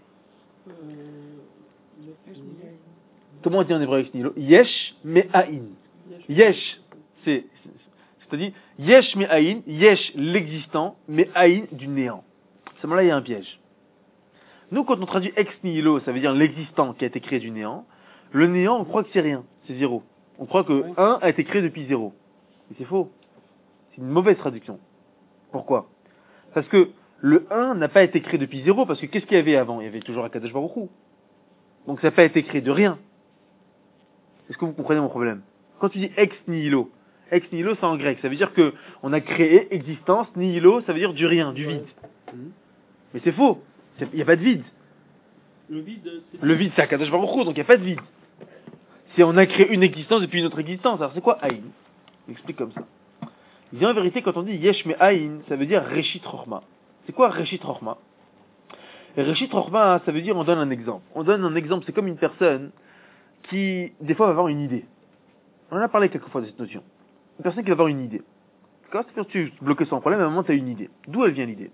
Comment on dit en hébreu ex nihilo? Yesh me'ain. Yesh, c'est-à-dire yesh me'ain, yesh l'existant, me'ain du néant. Seulement là, il y a un piège. Nous, quand on traduit ex nihilo, ça veut dire l'existant qui a été créé du néant. Le néant, on croit que c'est rien, c'est zéro. On croit que 1 a été créé depuis 0. Et c'est faux. C'est une mauvaise traduction. Pourquoi? Parce que le 1 n'a pas été créé depuis 0, parce que qu'est-ce qu'il y avait avant? Il y avait toujours Akadosh Baruch Hu. Donc ça n'a pas été créé de rien. Est-ce que vous comprenez mon problème? Quand tu dis ex nihilo c'est en grec. Ça veut dire que on a créé existence, nihilo, ça veut dire du rien, du vide. Mais c'est faux. Il n'y a pas de vide. Le vide, c'est Akadosh Baruch Hu, donc il n'y a pas de vide. Si on a créé une existence depuis une autre existence, alors c'est quoi Aïn? Il explique comme ça. Il dit en vérité, quand on dit Yesh me Aïn, ça veut dire Reshit Rochma. C'est quoi Reshit Rochma? Et Reshit Rochma, ça veut dire, on donne un exemple. On donne un exemple, c'est comme une personne qui, des fois, va avoir une idée. On en a parlé quelquefois de cette notion. Une personne qui va avoir une idée. Quand tu es bloqué sans problème, à un moment, tu as une idée. D'où elle vient l'idée?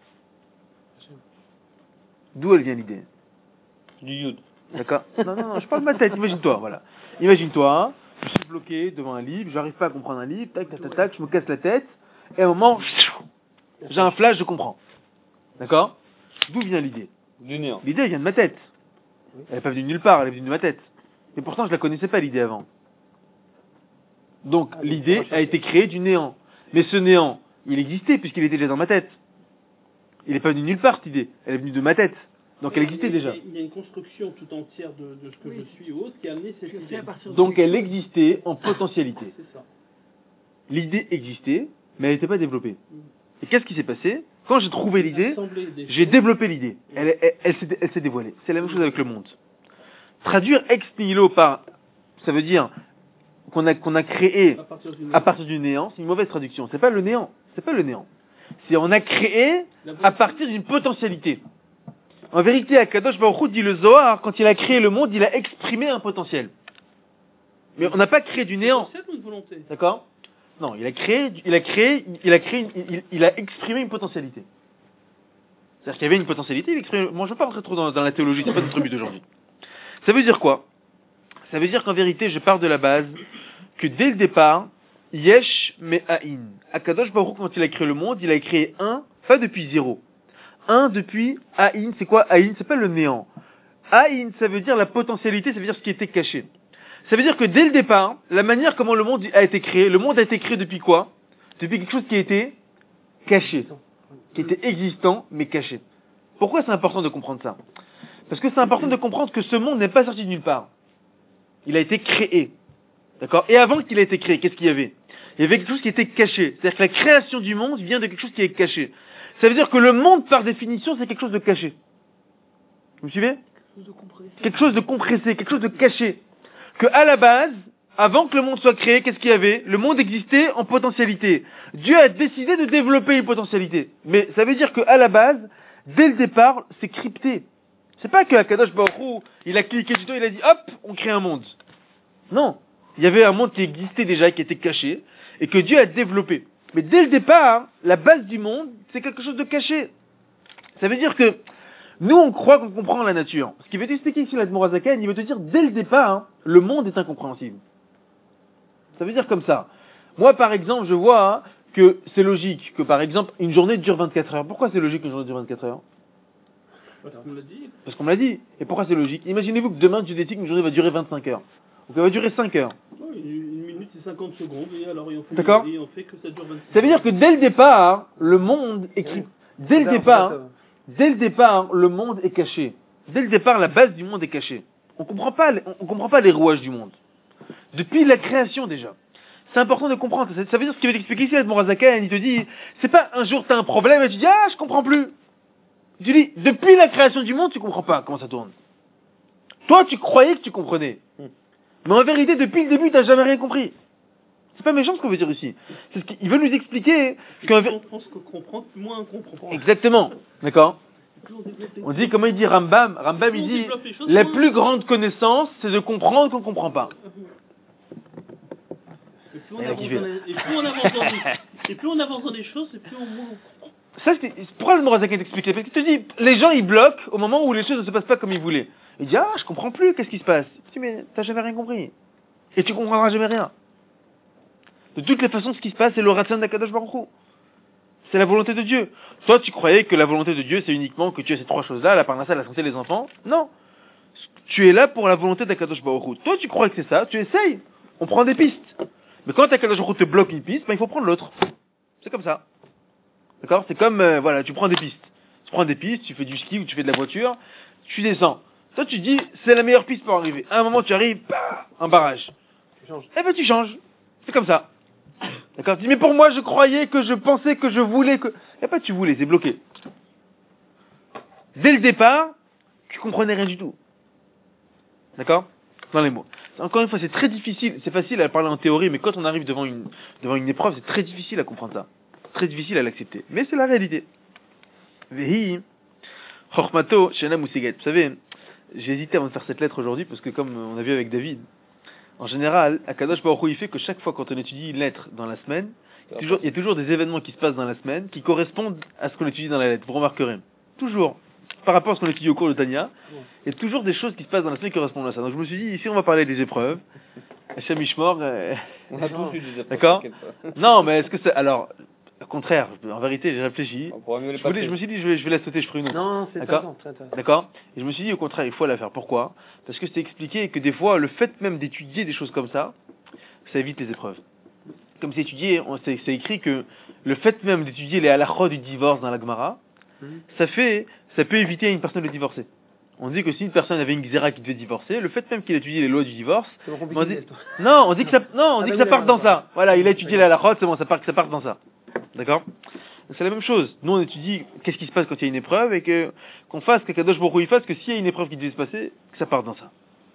D'où elle vient l'idée? Du Yud. D'accord? Non, je parle de ma tête, imagine-toi, voilà. Imagine-toi, je suis bloqué devant un livre, j'arrive pas à comprendre un livre, tac, je me casse la tête, et à un moment, j'ai un flash, je comprends. D'accord? D'où vient l'idée? Du néant. L'idée vient de ma tête. Elle n'est pas venue de nulle part, elle est venue de ma tête. Et pourtant, je la connaissais pas, l'idée, avant. Donc, l'idée a été créée du néant. Mais ce néant, il existait, puisqu'il était déjà dans ma tête. Il n'est pas venu de nulle part, cette idée. Elle est venue de ma tête. Donc elle existait déjà. Il y a une construction tout entière de ce que je suis ou autre qui a amené cette idée. Donc elle existait en potentialité. C'est ça. L'idée existait, mais elle n'était pas développée. Et qu'est-ce qui s'est passé? Quand j'ai trouvé l'idée, j'ai développé l'idée. Elle s'est dévoilée. C'est la même chose avec le monde. Traduire ex nihilo par, ça veut dire qu'on a créé à partir du néant, c'est une mauvaise traduction. C'est pas le néant. C'est on a créé à partir d'une potentialité. En vérité, Akadosh Baruch Hu dit le Zohar, quand il a créé le monde, il a exprimé un potentiel. Mais on n'a pas créé du néant. C'est une volonté. D'accord? Non, il a exprimé une potentialité. C'est-à-dire qu'il y avait une potentialité, il exprimé. Moi, je ne veux pas rentrer trop dans la théologie, c'est pas notre but d'aujourd'hui. Ça veut dire quoi? Ça veut dire qu'en vérité, je pars de la base que dès le départ, Yesh Me'ain. Akadosh Baruch Hu, quand il a créé le monde, il a créé un, pas depuis zéro. Un depuis Aïn, c'est quoi Aïn? C'est pas le néant. Aïn, ça veut dire la potentialité, ça veut dire ce qui était caché. Ça veut dire que dès le départ, la manière comment le monde a été créé, le monde a été créé depuis quoi? Depuis quelque chose qui était caché. Qui était existant, mais caché. Pourquoi c'est important de comprendre ça? Parce que c'est important de comprendre que ce monde n'est pas sorti de nulle part. Il a été créé. D'accord? Et avant qu'il ait été créé, qu'est-ce qu'il y avait? Il y avait quelque chose qui était caché. C'est-à-dire que la création du monde vient de quelque chose qui est caché. Ça veut dire que le monde, par définition, c'est quelque chose de caché. Vous me suivez? Quelque chose de compressé, quelque chose de caché. Que à la base, avant que le monde soit créé, qu'est-ce qu'il y avait? Le monde existait en potentialité. Dieu a décidé de développer une potentialité. Mais ça veut dire que à la base, dès le départ, c'est crypté. C'est pas que Akadosh Baruch Hu, il a cliqué du doigt, il a dit hop, on crée un monde. Non. Il y avait un monde qui existait déjà, qui était caché, et que Dieu a développé. Mais dès le départ, la base du monde, c'est quelque chose de caché. Ça veut dire que nous, on croit qu'on comprend la nature. Ce qui veut t'expliquer ici l'Admor HaZaken, il veut te dire, dès le départ, le monde est incompréhensible. Ça veut dire comme ça. Moi, par exemple, je vois que c'est logique que, par exemple, une journée dure 24 heures. Pourquoi c'est logique qu'une journée dure 24 heures? Parce qu'on me l'a dit. Parce qu'on me l'a dit. Et pourquoi c'est logique? Imaginez-vous que demain, Dieu décide qu'une journée va durer 25 heures. Donc elle va durer 5 heures. Une minute, c'est 50 secondes, et alors on fait, d'accord? Et on fait que ça dure 26 Ça veut dire que dès le départ, le monde est dès le départ, le monde est caché. Dès le départ, la base du monde est cachée. On comprend pas les rouages du monde. Depuis la création déjà. C'est important de comprendre. Ça veut dire ce qu'il veut t'expliquer ici, l'Admor HaZaken, il te dit, c'est pas un jour t'as un problème et tu dis, ah, je comprends plus. Tu dis, depuis la création du monde, tu comprends pas comment ça tourne. Toi, tu croyais que tu comprenais. Mais en vérité, depuis le début, t'as jamais rien compris. C'est pas méchant ce qu'on veut dire ici. C'est ce qu'il veut nous expliquer. Plus on pense qu'on comprend, moins on comprend. Exactement. D'accord? On dit, comment il dit Rambam? Rambam, il dit, la plus grande connaissance, c'est de comprendre qu'on comprend pas. Et plus on avance dans les choses, et plus on comprend. Ça, pourquoi le Morazak est expliqué? Parce qu'il te dit, les gens, ils bloquent au moment où les choses ne se passent pas comme ils voulaient. Il dit, ah, je comprends plus, qu'est-ce qui se passe? Tu dis, mais t'as jamais rien compris. Et tu comprendras jamais rien. De toutes les façons, ce qui se passe, c'est le Ratzon d'Akadosh Baruch Hu. C'est la volonté de Dieu. Toi, tu croyais que la volonté de Dieu, c'est uniquement que tu as ces trois choses-là, la parnassa, la santé, les enfants. Non. Tu es là pour la volonté d'Akadosh Baruch Hu. Toi, tu crois que c'est ça, tu essayes. On prend des pistes. Mais quand Akadosh Baruch Hu te bloque une piste, ben, il faut prendre l'autre. C'est comme ça. D'accord? C'est comme, voilà, tu prends des pistes. Tu prends des pistes, tu fais du ski ou tu fais de la voiture, tu descends. Toi, tu dis, c'est la meilleure piste pour arriver. À un moment, tu arrives, bah, un barrage. Tu changes. Eh ben, tu changes. C'est comme ça. D'accord? Tu dis, mais pour moi, je croyais que je pensais que je voulais que... Eh ben, tu voulais, c'est bloqué. Dès le départ, tu comprenais rien du tout. D'accord? Dans les mots. Encore une fois, c'est très difficile, c'est facile à parler en théorie, mais quand on arrive devant une épreuve, c'est très difficile à comprendre ça. Très difficile à l'accepter. Mais c'est la réalité. Vehi, Chochmato, Shena Moussiget. Vous savez, j'ai hésité avant de faire cette lettre aujourd'hui, parce que comme on a vu avec David, en général, Akadosh Baruch Hu, il fait que chaque fois quand on étudie une lettre dans la semaine, il y a toujours des événements qui se passent dans la semaine qui correspondent à ce qu'on étudie dans la lettre. Vous remarquerez. Toujours. Par rapport à ce qu'on étudie au cours de Tanya, il y a toujours des choses qui se passent dans la semaine qui correspondent à ça. Donc je me suis dit, ici on va parler des épreuves. Hachem Ishmor, on a tous eu des épreuves. D'accord? Non, mais est-ce que c'est... Alors, au contraire, en vérité, j'ai réfléchi. Je me suis dit, je vais la sauter, je ferai une autre. Non, c'est d'accord. D'accord? Et je me suis dit, au contraire, il faut la faire. Pourquoi? Parce que c'est expliqué que des fois, le fait même d'étudier des choses comme ça évite les épreuves. Comme c'est étudié, c'est écrit que le fait même d'étudier les halachot du divorce dans la Gemara, ça peut éviter à une personne de divorcer. On dit que si une personne avait une xéra qui devait divorcer, le fait même qu'il a étudié les lois du divorce, on dit que ça part dans ça. Voilà, il a étudié les halachot, c'est bon, ça part dans ça. D'accord? C'est la même chose. Nous, on étudie qu'est-ce qui se passe quand il y a une épreuve et qu'on fasse, qu'Akadosh Baruch Hu fasse que s'il y a une épreuve qui devait se passer, que ça parte dans ça.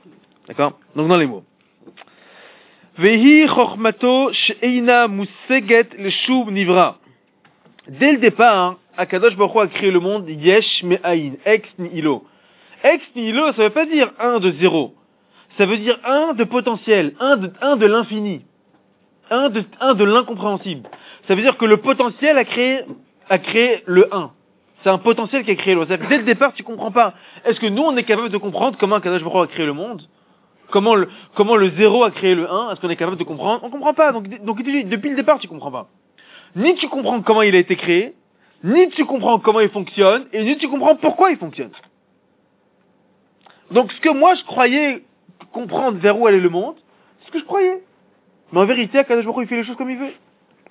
D'accord? Donc dans les mots. Vehi chokhmato she'eina museget l'shub nivra. Dès le départ, Akadosh Baruch Hu a créé le monde yesh me'ayin, ex nihilo. Ex nihilo, ça veut pas dire 1 de 0. Ça veut dire 1 de potentiel, 1 de l'infini. 1 de l'incompréhensible. Ça veut dire que le potentiel a créé le 1. C'est un potentiel qui a créé le 1. Dès le départ, tu comprends pas. Est-ce que nous, on est capable de comprendre comment Akadosh Baruch Hu a créé le monde? Comment le 0 a créé le 1? Est-ce qu'on est capable de comprendre? On comprend pas. Donc depuis le départ, tu comprends pas. Ni tu comprends comment il a été créé, ni tu comprends comment il fonctionne, et ni tu comprends pourquoi il fonctionne. Donc ce que moi je croyais comprendre vers où allait le monde, c'est ce que je croyais. Mais en vérité, Akadosh Baruch Hu, il fait les choses comme il veut.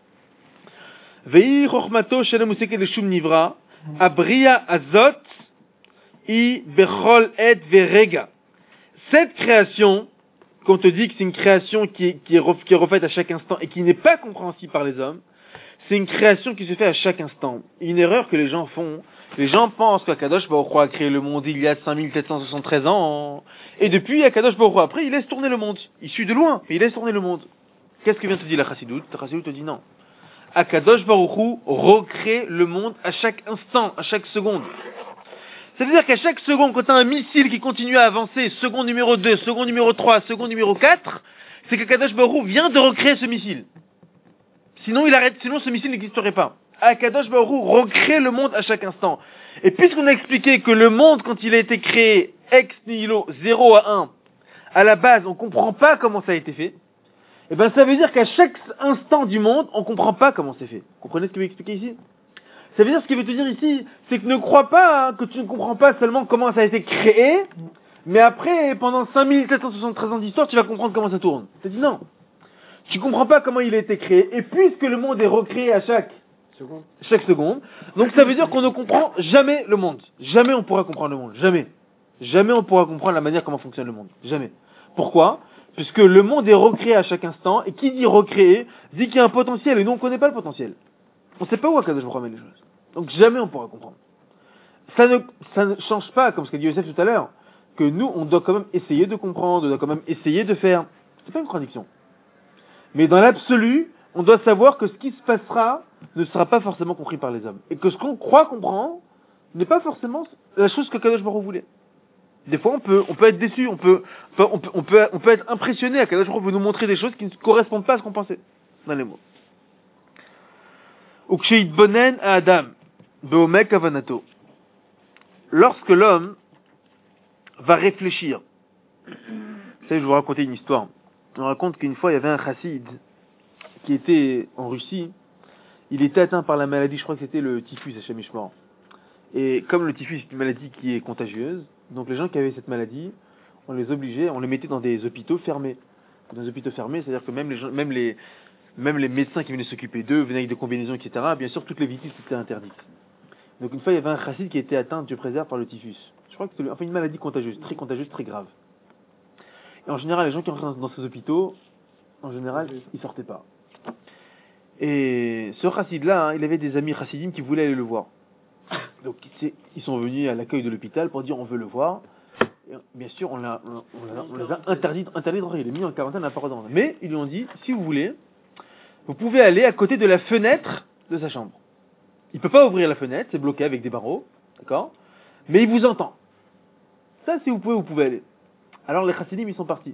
Vehi chokhmato she'eina museket l'shub nivra, abria azot i bechol et verega. Cette création, qu'on te dit que c'est une création qui est refaite à chaque instant et qui n'est pas compréhensible par les hommes, c'est une création qui se fait à chaque instant. Une erreur que les gens font. Les gens pensent qu'Akadosh Baruch Hu a créé le monde il y a 5773 ans. Et depuis, Akadosh Baruch Hu, après, il laisse tourner le monde. Il suit de loin, mais il laisse tourner le monde. Qu'est-ce que vient te dire la Chassidoute? La Chassidoute te dit non. Akadosh Baruch Hu recrée le monde à chaque instant, à chaque seconde. C'est-à-dire qu'à chaque seconde, quand tu as un missile qui continue à avancer, seconde numéro 2, seconde numéro 3, seconde numéro 4, c'est qu'Akadosh Baruch Hu vient de recréer ce missile. Sinon ce missile n'existerait pas. Akadosh Baruch Hu recrée le monde à chaque instant. Et puisqu'on a expliqué que le monde, quand il a été créé, ex nihilo, 0 à 1, à la base, on comprend pas comment ça a été fait, et ben ça veut dire qu'à chaque instant du monde, on comprend pas comment c'est fait. Vous comprenez ce qu'il veut expliquer ici? Ça veut dire, ce qu'il veut te dire ici, c'est que ne crois pas que tu ne comprends pas seulement comment ça a été créé, mais après, pendant 5773 ans d'histoire, tu vas comprendre comment ça tourne. Tu te dis non. Tu comprends pas comment il a été créé, et puisque le monde est recréé à chaque seconde, donc ça veut dire qu'on ne comprend jamais le monde. Jamais on pourra comprendre le monde. Jamais. Jamais on pourra comprendre la manière comment fonctionne le monde. Jamais. Pourquoi? Puisque le monde est recréé à chaque instant, et qui dit recréé, dit qu'il y a un potentiel, et nous on ne connaît pas le potentiel. On ne sait pas où Akadosh Baruch Hu amène les choses. Donc jamais on pourra comprendre. Ça ne change pas, comme ce qu'a dit Yosef tout à l'heure, que nous, on doit quand même essayer de comprendre, on doit quand même essayer de faire. C'est pas une contradiction. Mais dans l'absolu, on doit savoir que ce qui se passera ne sera pas forcément compris par les hommes. Et que ce qu'on croit comprendre n'est pas forcément la chose que Akadosh Baruch Hu voulait. Des fois, on peut être déçu, on peut être impressionné. Akadosh Baruch Hu veut nous montrer des choses qui ne correspondent pas à ce qu'on pensait. Dans les mots. Uksheitbonen à Adam, beomek avanato. Lorsque l'homme va réfléchir. Vous savez, je vais vous raconter une histoire. On raconte qu'une fois, il y avait un chassid qui était en Russie. Il était atteint par la maladie, je crois que c'était le typhus à Shemishmor. Et comme le typhus est une maladie qui est contagieuse, donc les gens qui avaient cette maladie, on les obligeait, on les mettait dans des hôpitaux fermés. Dans des hôpitaux fermés, c'est-à-dire que même les médecins qui venaient s'occuper d'eux venaient avec des combinaisons, etc. Bien sûr, toutes les visites étaient interdites. Donc une fois, il y avait un chassid qui était atteint, Dieu préserve, par le typhus. Je crois que c'était une maladie contagieuse, très grave. Et en général, les gens qui entraient dans ces hôpitaux, en général, ils sortaient pas. Et ce chassid-là, il avait des amis chassidim qui voulaient aller le voir. Donc ils sont venus à l'accueil de l'hôpital pour dire on veut le voir. Et bien sûr, on les a interdits d'entrer. Il est mis en quarantaine à la parole. Mais ils lui ont dit, si vous voulez, vous pouvez aller à côté de la fenêtre de sa chambre. Il peut pas ouvrir la fenêtre, c'est bloqué avec des barreaux, d'accord? Mais il vous entend. Ça, si vous pouvez aller. Alors les chassidim, ils sont partis.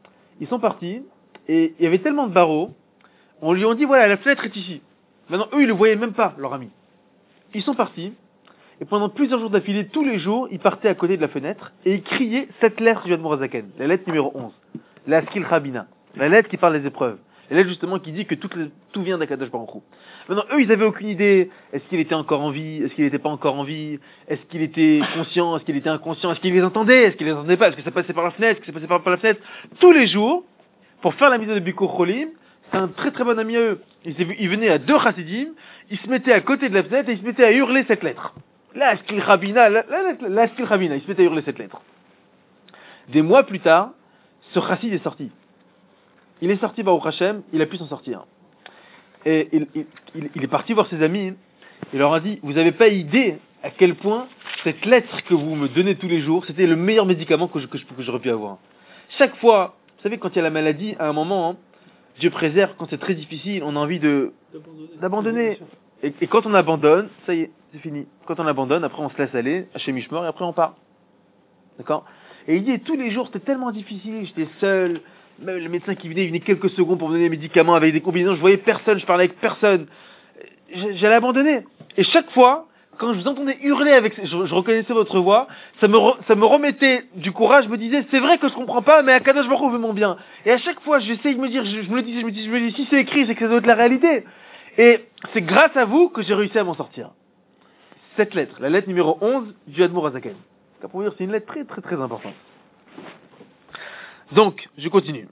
Et il y avait tellement de barreaux, on lui a dit, voilà, la fenêtre est ici. Maintenant, eux, ils le voyaient même pas, leur ami. Ils sont partis, et pendant plusieurs jours d'affilée, tous les jours, ils partaient à côté de la fenêtre, et ils criaient cette lettre du Admor Hazaken, la lettre numéro 11, la Skil Rabina, la lettre qui parle des épreuves, la lettre justement qui dit que tout vient d'Akadosh Baruch Hu. Maintenant, eux, ils avaient aucune idée, est-ce qu'il était encore en vie, est-ce qu'il n'était pas encore en vie, est-ce qu'il était conscient, est-ce qu'il était inconscient, est-ce qu'il les entendait, est-ce qu'il les entendait pas, est-ce que ça passait par la fenêtre, est-ce que ça passait par la fenêtre, tous les jours, pour faire la mise de Bikur Cholim. C'est un très très bon ami à eux. Ils venaient à deux chassidim, ils se mettaient à côté de la fenêtre et ils se mettaient à hurler cette lettre. La Skil Rabina, ils se mettaient à hurler cette lettre. Des mois plus tard, ce chassid est sorti. Il est sorti Baruch Hashem, il a pu s'en sortir. Et il est parti voir ses amis, il leur a dit, vous n'avez pas idée à quel point cette lettre que vous me donnez tous les jours, c'était le meilleur médicament que j'aurais pu avoir. Chaque fois, vous savez, quand il y a la maladie, à un moment, Dieu préserve, quand c'est très difficile, on a envie d'abandonner. Et quand on abandonne, ça y est, c'est fini. Quand on abandonne, après on se laisse aller, chez Mishmor, et après on part. D'accord? Et il dit, tous les jours, c'était tellement difficile, j'étais seul, même le médecin qui venait, il venait quelques secondes pour me donner des médicaments avec des combinaisons, je voyais personne, je parlais avec personne. J'allais abandonner. Et chaque fois, quand je vous entendais hurler je reconnaissais votre voix, ça me remettait du courage, je me disais, c'est vrai que je comprends pas, mais Akadosh Baruch Hu veut mon bien. Et à chaque fois, j'essaye de me dire, je me dis, si c'est écrit, c'est que ça doit être la réalité. Et c'est grâce à vous que j'ai réussi à m'en sortir. Cette lettre, la lettre numéro 11 du Admour Hazaken. Pour vous dire, c'est une lettre très très très importante. Donc, je continue.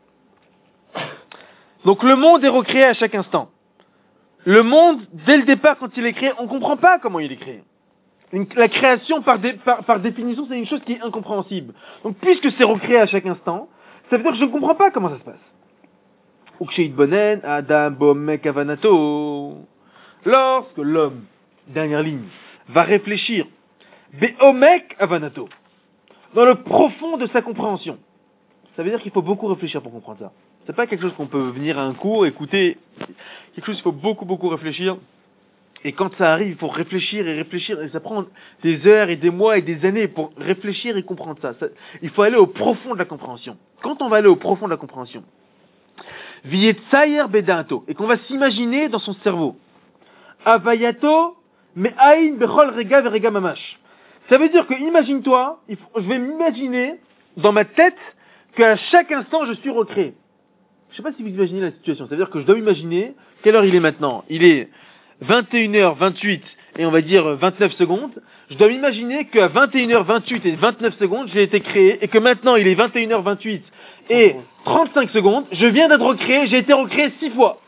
Donc le monde est recréé à chaque instant. Le monde, dès le départ, quand il est créé, on ne comprend pas comment il est créé. La création, par définition, c'est une chose qui est incompréhensible. Donc, puisque c'est recréé à chaque instant, ça veut dire que je ne comprends pas comment ça se passe. Uksheit bonen, Adam, Bomek, Avanato. Lorsque l'homme, dernière ligne, va réfléchir, Beomek, Avanato, dans le profond de sa compréhension. Ça veut dire qu'il faut beaucoup réfléchir pour comprendre ça. C'est pas quelque chose qu'on peut venir à un cours, écouter. Quelque chose qu'il faut beaucoup, beaucoup réfléchir. Et quand ça arrive, il faut réfléchir, et ça prend des heures et des mois et des années pour réfléchir et comprendre ça. Il faut aller au profond de la compréhension. Quand on va aller au profond de la compréhension, Vietzayer Bedato, et qu'on va s'imaginer dans son cerveau, Avayato, Me'ain Bechol Rega Verega Mamash. Ça veut dire que, imagine-toi, je vais m'imaginer dans ma tête qu'à chaque instant je suis recréé. Je ne sais pas si vous imaginez la situation. C'est-à-dire que je dois imaginer quelle heure il est maintenant. Il est 21h28 et on va dire 29 secondes. Je dois m'imaginer qu'à 21h28 et 29 secondes, j'ai été créé et que maintenant il est 21h28 et 35 secondes. Je viens d'être recréé, j'ai été recréé 6 fois.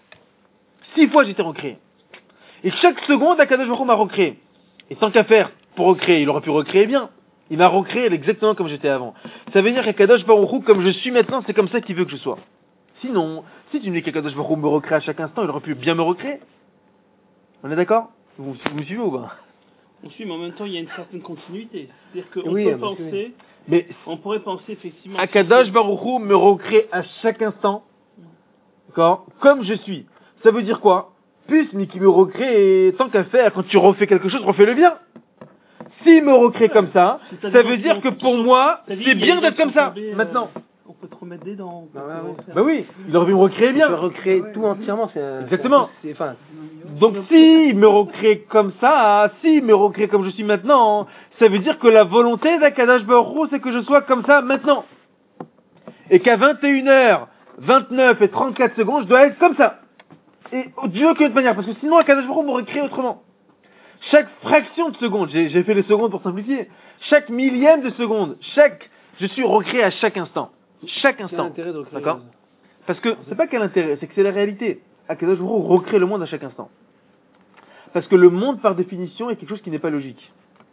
6 fois j'ai été recréé. Et chaque seconde, Akadosh Baruch Hu m'a recréé. Et tant qu'à faire pour recréer, il aurait pu recréer bien. Il m'a recréé exactement comme j'étais avant. Ça veut dire qu'Akadosh Baruch Hu, comme je suis maintenant, c'est comme ça qu'il veut que je sois. Sinon, si tu me dis qu'Akadosh Baruch Hu me recrée à chaque instant, il aurait pu bien me recréer. On est d'accord? Vous me suivez ou pas? On suit, mais en même temps, il y a une certaine continuité. C'est-à-dire qu'on on pourrait penser effectivement... Akadosh Baruch Hu me recrée à chaque instant, d'accord, comme je suis. Ça veut dire quoi? Plus, mais qui me recrée, tant qu'à faire, quand tu refais quelque chose, refais-le bien. S'il me recrée comme ça, ça veut dire que pour moi, c'est bien d'être comme ça, maintenant. On peut te remettre des dents. Bah oui, il aurait pu me recréer bien. Il peut recréer tout entièrement. Exactement. Donc s'il me recrée comme ça, s'il me recrée comme je suis maintenant, ça veut dire que la volonté d'Akadosh Baruch Hu, c'est que je sois comme ça maintenant. Et qu'à 21h29 et 34 secondes, je dois être comme ça. Et Dieu que de manière, parce que sinon Akadosh Baruch Hu m'aurait créé autrement. Chaque fraction de seconde, j'ai fait les secondes pour simplifier, chaque millième de seconde, je suis recréé à chaque instant. Chaque instant. D'accord? Parce que, c'est pas quel intérêt, c'est que c'est la réalité. Akadosh Baruch Hu recrée le monde à chaque instant. Parce que le monde, par définition, est quelque chose qui n'est pas logique.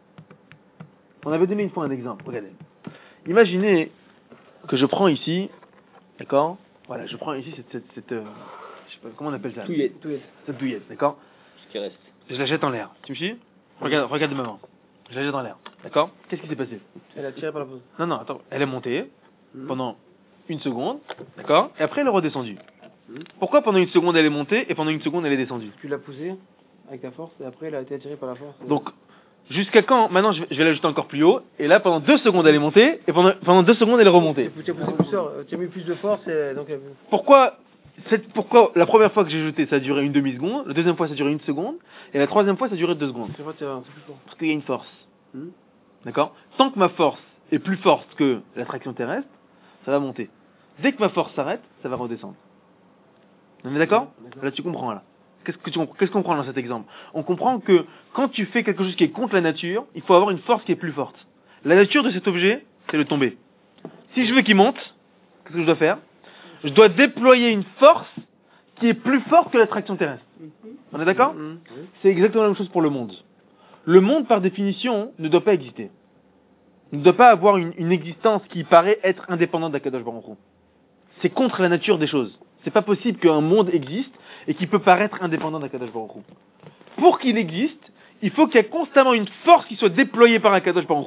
On avait donné une fois un exemple. Regardez. Imaginez que je prends ici, d'accord? Voilà, je prends ici cette je sais pas, comment on appelle ça? Douillette. Cette douillette, d'accord? Ce qui reste. Je la jette en l'air. Tu me suis? Regarde maman. Je la jette en l'air. D'accord? Qu'est-ce qui s'est passé? Elle a tiré par la pause. Non, attends. Elle est montée pendant une seconde, d'accord? Et après elle est redescendue. Pourquoi pendant une seconde elle est montée et pendant une seconde elle est descendue? Tu l'as poussée avec ta force et après elle a été attirée par la force. Donc, jusqu'à quand? Maintenant je vais l'ajouter encore plus haut et là pendant 2 secondes elle est montée et pendant 2 secondes elle est remontée. Tu as poussé plus fort, tu as mis plus de force et donc Pourquoi la première fois que j'ai jeté ça a duré une demi-seconde, la deuxième fois ça a duré 1 seconde et la troisième fois ça a duré 2 secondes? Parce qu'il y a une force. D'accord? Tant que ma force est plus forte que l'attraction terrestre, ça va monter. Dès que ma force s'arrête, ça va redescendre. On est d'accord? Là tu comprends là. Qu'est-ce qu'on comprend dans cet exemple? On comprend que quand tu fais quelque chose qui est contre la nature, il faut avoir une force qui est plus forte. La nature de cet objet, c'est de tomber. Si je veux qu'il monte, qu'est-ce que je dois faire? Je dois déployer une force qui est plus forte que l'attraction terrestre. On est d'accord? C'est exactement la même chose pour le monde. Le monde, par définition, ne doit pas exister. Il ne doit pas avoir une existence qui paraît être indépendante d'Akadosh Baruch Hu. C'est contre la nature des choses. C'est pas possible qu'un monde existe et qui peut paraître indépendant d'Akadosh Baruch Hu. Pour qu'il existe, il faut qu'il y ait constamment une force qui soit déployée par Akadosh Baruch Hu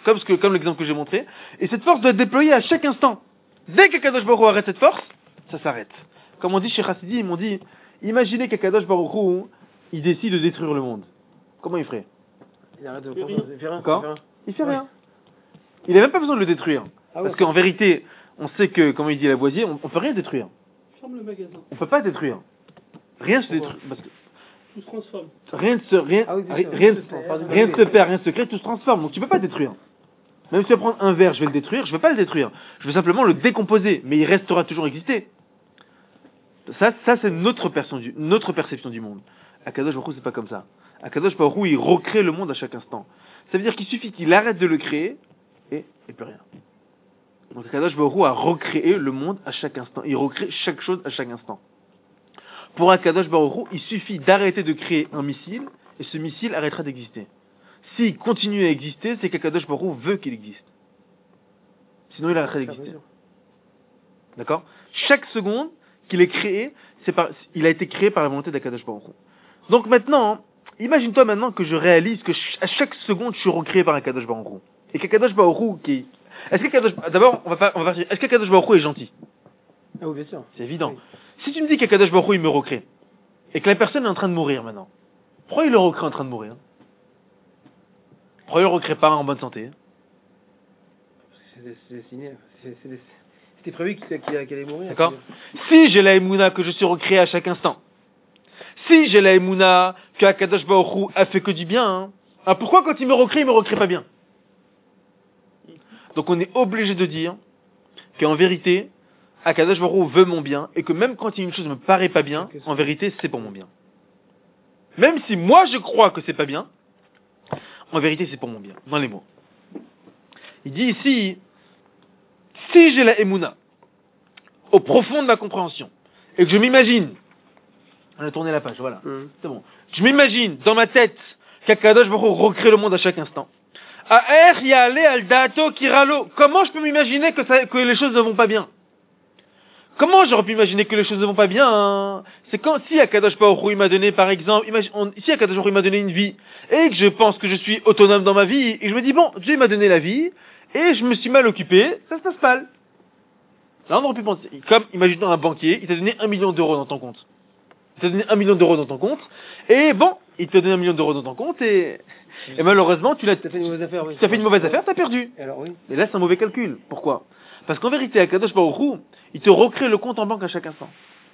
comme l'exemple que j'ai montré. Et cette force doit être déployée à chaque instant. Dès qu'Akadosh Baruch Hu arrête cette force, ça s'arrête. Comme on dit chez Chassidi, ils m'ont dit, imaginez qu'Akadosh Baruch Hu, il décide de détruire le monde. Comment il ferait? Il arrête de faire rien. Il fait rien. Il n'a même pas besoin de le détruire. Parce qu'en vérité, on sait que, comme il dit Lavoisier, on peut rien détruire. Ferme le magasin. On peut pas détruire. Rien se détruit. Parce que tout se transforme. Rien ne se perd, rien ne se crée, tout se transforme. Donc tu peux pas détruire. Même si tu vas prendre un verre, je vais le détruire, je vais pas le détruire. Je vais simplement le décomposer, mais il restera toujours exister. Ça c'est notre perception du monde. Akadosh Baruch Hu, c'est pas comme ça. Akadosh Baruch Hu, il recrée le monde à chaque instant. Ça veut dire qu'il suffit qu'il arrête de le créer et plus rien. Donc Akadosh Baruch Hu a recréé le monde à chaque instant. Il recrée chaque chose à chaque instant. Pour Akadosh Baruch Hu, il suffit d'arrêter de créer un missile et ce missile arrêtera d'exister. S'il continue à exister, c'est qu'Akadosh Baruch Hu veut qu'il existe. Sinon, il arrêtera d'exister. D'accord? Chaque seconde qu'il est créé, il a été créé par la volonté d'Akadosh Baruch Hu. Donc maintenant, imagine-toi maintenant que je réalise que à chaque seconde, je suis recréé par Akadosh Baruch Hu. Et qu'Akadosh Baruch Hu d'abord, est-ce qu'Akadosh Baruch Hu est gentil? Ah oui, bien sûr. C'est évident. Oui. Si tu me dis qu'Akadosh Baruch Hu, il me recrée, et que la personne est en train de mourir maintenant, pourquoi il le recrée en train de mourir? Pourquoi il le recrée pas en bonne santé? C'est signé. C'était prévu qu'il allait mourir. D'accord? Si j'ai la émouna que je suis recréé à chaque instant, si j'ai la émouna que Akadosh Baruch Hu a fait que du bien, pourquoi quand il me recrée pas bien? Donc on est obligé de dire qu'en vérité, Akadosh Baruch Hu veut mon bien, et que même quand une chose me paraît pas bien, en vérité, c'est pour mon bien. Même si moi je crois que c'est pas bien, en vérité, c'est pour mon bien. Dans les mots. Il dit ici, si j'ai la émouna, au profond de ma compréhension, et que je m'imagine, on a tourné la page, voilà, c'est bon. Je m'imagine dans ma tête qu'Akadosh Baruch Hu recrée le monde à chaque instant. Comment je peux m'imaginer que les choses ne vont pas bien? Comment j'aurais pu imaginer que les choses ne vont pas bien? C'est si Akadosh Baruch Hu m'a donné, par exemple, si Akadosh Baruch Hu m'a donné une vie, et que je pense que je suis autonome dans ma vie, et je me dis, bon, Dieu m'a donné la vie, et je me suis mal occupé, ça se passe mal. Là, on aurait pu penser, comme, imaginons un banquier, il t'a donné 1 million d'euros dans ton compte. Il t'a donné 1 million d'euros dans ton compte, et bon, il t'a donné 1 million d'euros dans ton compte, et malheureusement, tu as fait une mauvaise affaire, oui. Tu as fait une mauvaise affaire, t'as perdu. Alors, oui. Et là, c'est un mauvais calcul. Pourquoi? Parce qu'en vérité, Akadosh Baruch Hu, il te recrée le compte en banque à chaque instant.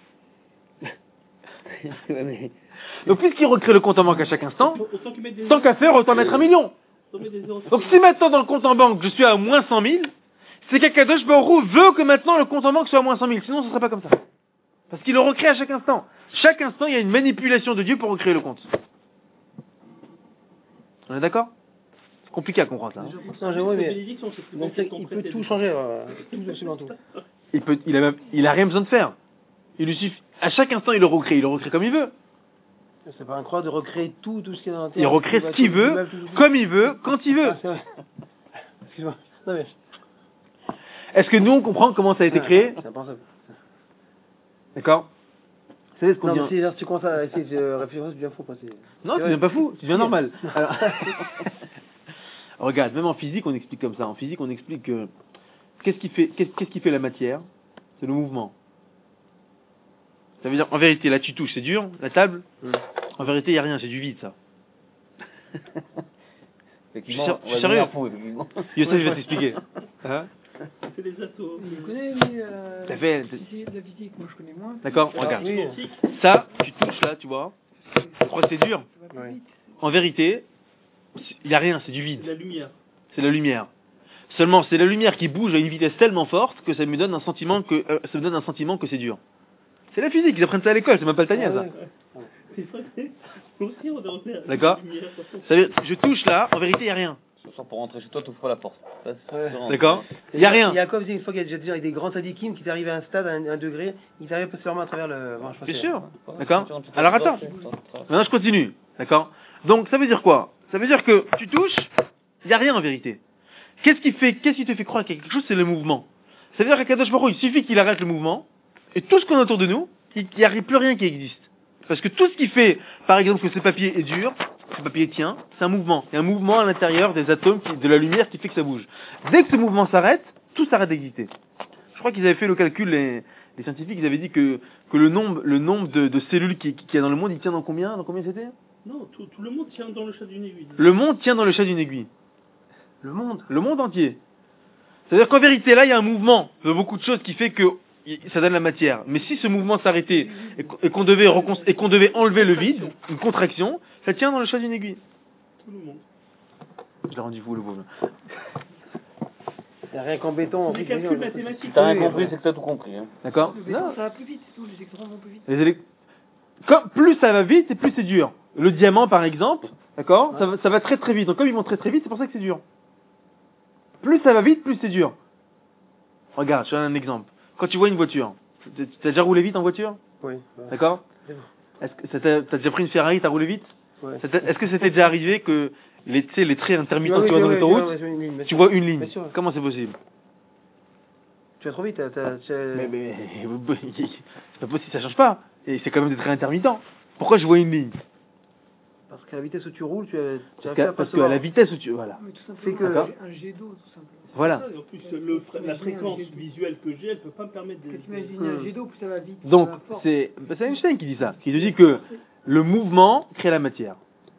Donc, puisqu'il recrée le compte en banque à chaque instant, tant qu'à faire, autant mettre 1 million. Donc, si maintenant dans le compte en banque, je suis à moins 100 000, c'est qu'Akadosh Baruch Hu veut que maintenant le compte en banque soit à moins 100 000. Sinon, ce ne serait pas comme ça. Parce qu'il le recrée à chaque instant. Chaque instant, il y a une manipulation de Dieu pour recréer le compte. On est d'accord? C'est compliqué à comprendre ça. Non, j'avoue, mais il peut tout changer, tout absolument tout. Il a rien besoin de faire. Il lui suffit. À chaque instant, il le recrée comme il veut. C'est pas incroyable de recréer tout ce qui est dans la terre. Il recrée ce qu'il veut, comme il veut, quand il veut. C'est vrai. Excuse-moi. Non mais. Est-ce que nous on comprend comment ça a été créé? C'est impensable. D'accord? C'est ce qu'on dit. Non, mais si tu commences à essayer de réfléchir, c'est bien fou, quoi. Non, tu deviens pas fou, tu deviens normal. Alors... Regarde, même en physique, on explique comme ça. En physique, on explique que qu'est-ce qui fait la matière? C'est le mouvement. Ça veut dire, en vérité, là tu touches, c'est dur, la table. En vérité, il n'y a rien, c'est du vide, ça. Effectivement, je suis sérieux. Je vais t'expliquer. Hein? C'est les atomes. Vous connaissez la physique, moi je connais moins. D'accord, regarde. Ça, tu touches là, tu vois. Tu crois que c'est dur? En vérité, il n'y a rien, c'est du vide. C'est la lumière. C'est la lumière. Seulement, c'est la lumière qui bouge à une vitesse tellement forte que ça me donne un sentiment que c'est dur. C'est la physique, ils apprennent ça à l'école, c'est même pas le Tania, ça. D'accord? Je touche là, en vérité, il n'y a rien. Pour rentrer chez toi, tu ouvres la porte. D'accord? Il n'y a rien. Yaakov disait une fois qu'il y a déjà avec des grands sadikim qui arrivent à un stade, à un degré, ils arrivent seulement à travers le... Bien sûr. D'accord? Alors attends. Maintenant, je continue. D'accord? Donc, ça veut dire quoi? Ça veut dire que tu touches, il n'y a rien en vérité. Qu'est-ce qui te fait croire qu'il y a quelque chose? C'est le mouvement. Ça veut dire qu'à Kadosh Baruch Hu, il suffit qu'il arrête le mouvement, et tout ce qu'on a autour de nous, il n'y a plus rien qui existe. Parce que tout ce qui fait, par exemple, que ce papier est dur, ce papier tient, c'est un mouvement. Il y a un mouvement à l'intérieur des atomes, de la lumière qui fait que ça bouge. Dès que ce mouvement s'arrête, tout s'arrête d'exister. Je crois qu'ils avaient fait le calcul, les scientifiques, ils avaient dit que le nombre de cellules qu'il y a dans le monde, il tient dans combien c'était? Non, tout le monde tient dans le chat d'une aiguille. Le monde tient dans le chat d'une aiguille. Le monde entier. C'est-à-dire qu'en vérité, là, il y a un mouvement de beaucoup de choses qui fait que ça donne la matière. Mais si ce mouvement s'arrêtait et qu'on devait enlever le vide, une contraction, ça tient dans le chat d'une aiguille. Tout le monde. Je l'ai rendu fou, le pauvre. Il n'y a rien qu'en béton. Les calculs mathématiques. Si t'as rien compris, c'est que t'as tout compris. Hein. D'accord? Le béton, ça va plus vite, c'est tout. Les électrons vont plus vite. Comme plus ça va vite et plus c'est dur. Le diamant, par exemple, d'accord, ça va très très vite. Donc comme ils vont très très vite, c'est pour ça que c'est dur. Plus ça va vite, plus c'est dur. Regarde, je te donne un exemple. Quand tu vois une voiture, t'as déjà roulé vite en voiture? Oui. D'accord? Est-ce que t'as déjà pris une Ferrari, t'as roulé vite? Ouais. Est-ce que c'était déjà arrivé que les traits intermittents que tu vois dans l'autoroute, tu vois une ligne? Comment c'est possible? Tu vas trop vite. Mais c'est pas possible, ça change pas. Et c'est quand même des traits intermittents. Pourquoi je vois une ligne? Parce qu'à la vitesse où tu roules, parce qu'à la vitesse où tu... Voilà. Mais tout C'est simplement, que- un jet d'eau, tout simplement. Voilà. Et en plus, la fréquence visuelle que j'ai, elle peut pas me permettre de... Quand tu imagines un jet d'eau, plus ça va vite. Donc, ça va fort. c'est Einstein qui dit ça. Qui nous dit que le mouvement crée la matière.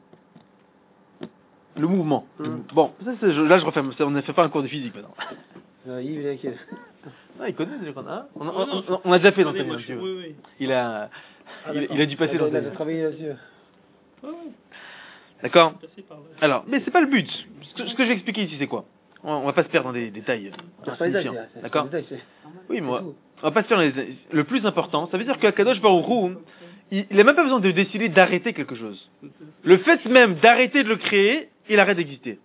Le mouvement. Bon, là je refais, on ne fait pas un cours de physique maintenant. Yves, il est inquiet. Ah, il connaît déjà, hein? On a déjà fait dans cette Oui, oui. Il a dû passer dans Il a cette travaillé là-dessus. Ouais, D'accord? passé par là. Alors, mais c'est pas le but. Ce que je vais expliquer ici, c'est quoi? On va pas se perdre dans des détails insignifiants. D'accord? Oui, mais on va pas se perdre dans le plus important, ça veut dire que Kadosh Baruch Hu, il a même pas besoin de décider d'arrêter quelque chose. Le fait même d'arrêter de le créer, il arrête d'exister.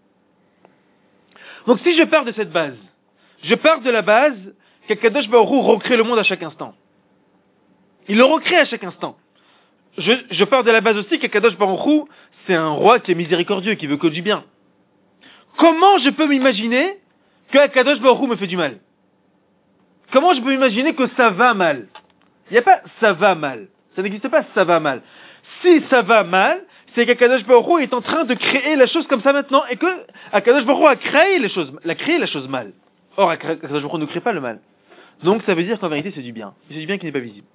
Donc si je pars de cette base, je pars de la base qu'Akadosh Baruch Hu recrée le monde à chaque instant. Il le recrée à chaque instant. Je pars de la base aussi qu'Akadosh Baruch Hu, c'est un roi qui est miséricordieux, qui veut que du bien. Comment je peux m'imaginer qu'Akadosh Baruch Hu me fait du mal? Comment je peux m'imaginer que ça va mal? Il n'y a pas ça va mal. Ça n'existe pas ça va mal. Si ça va mal, c'est qu'Akadosh Baruch Hu est en train de créer la chose comme ça maintenant et que Akadosh Baruch Hu a créé la chose mal. Or, Akadosh Baruch Hu ne crée pas le mal. Donc ça veut dire qu'en vérité c'est du bien. C'est du bien qui n'est pas visible.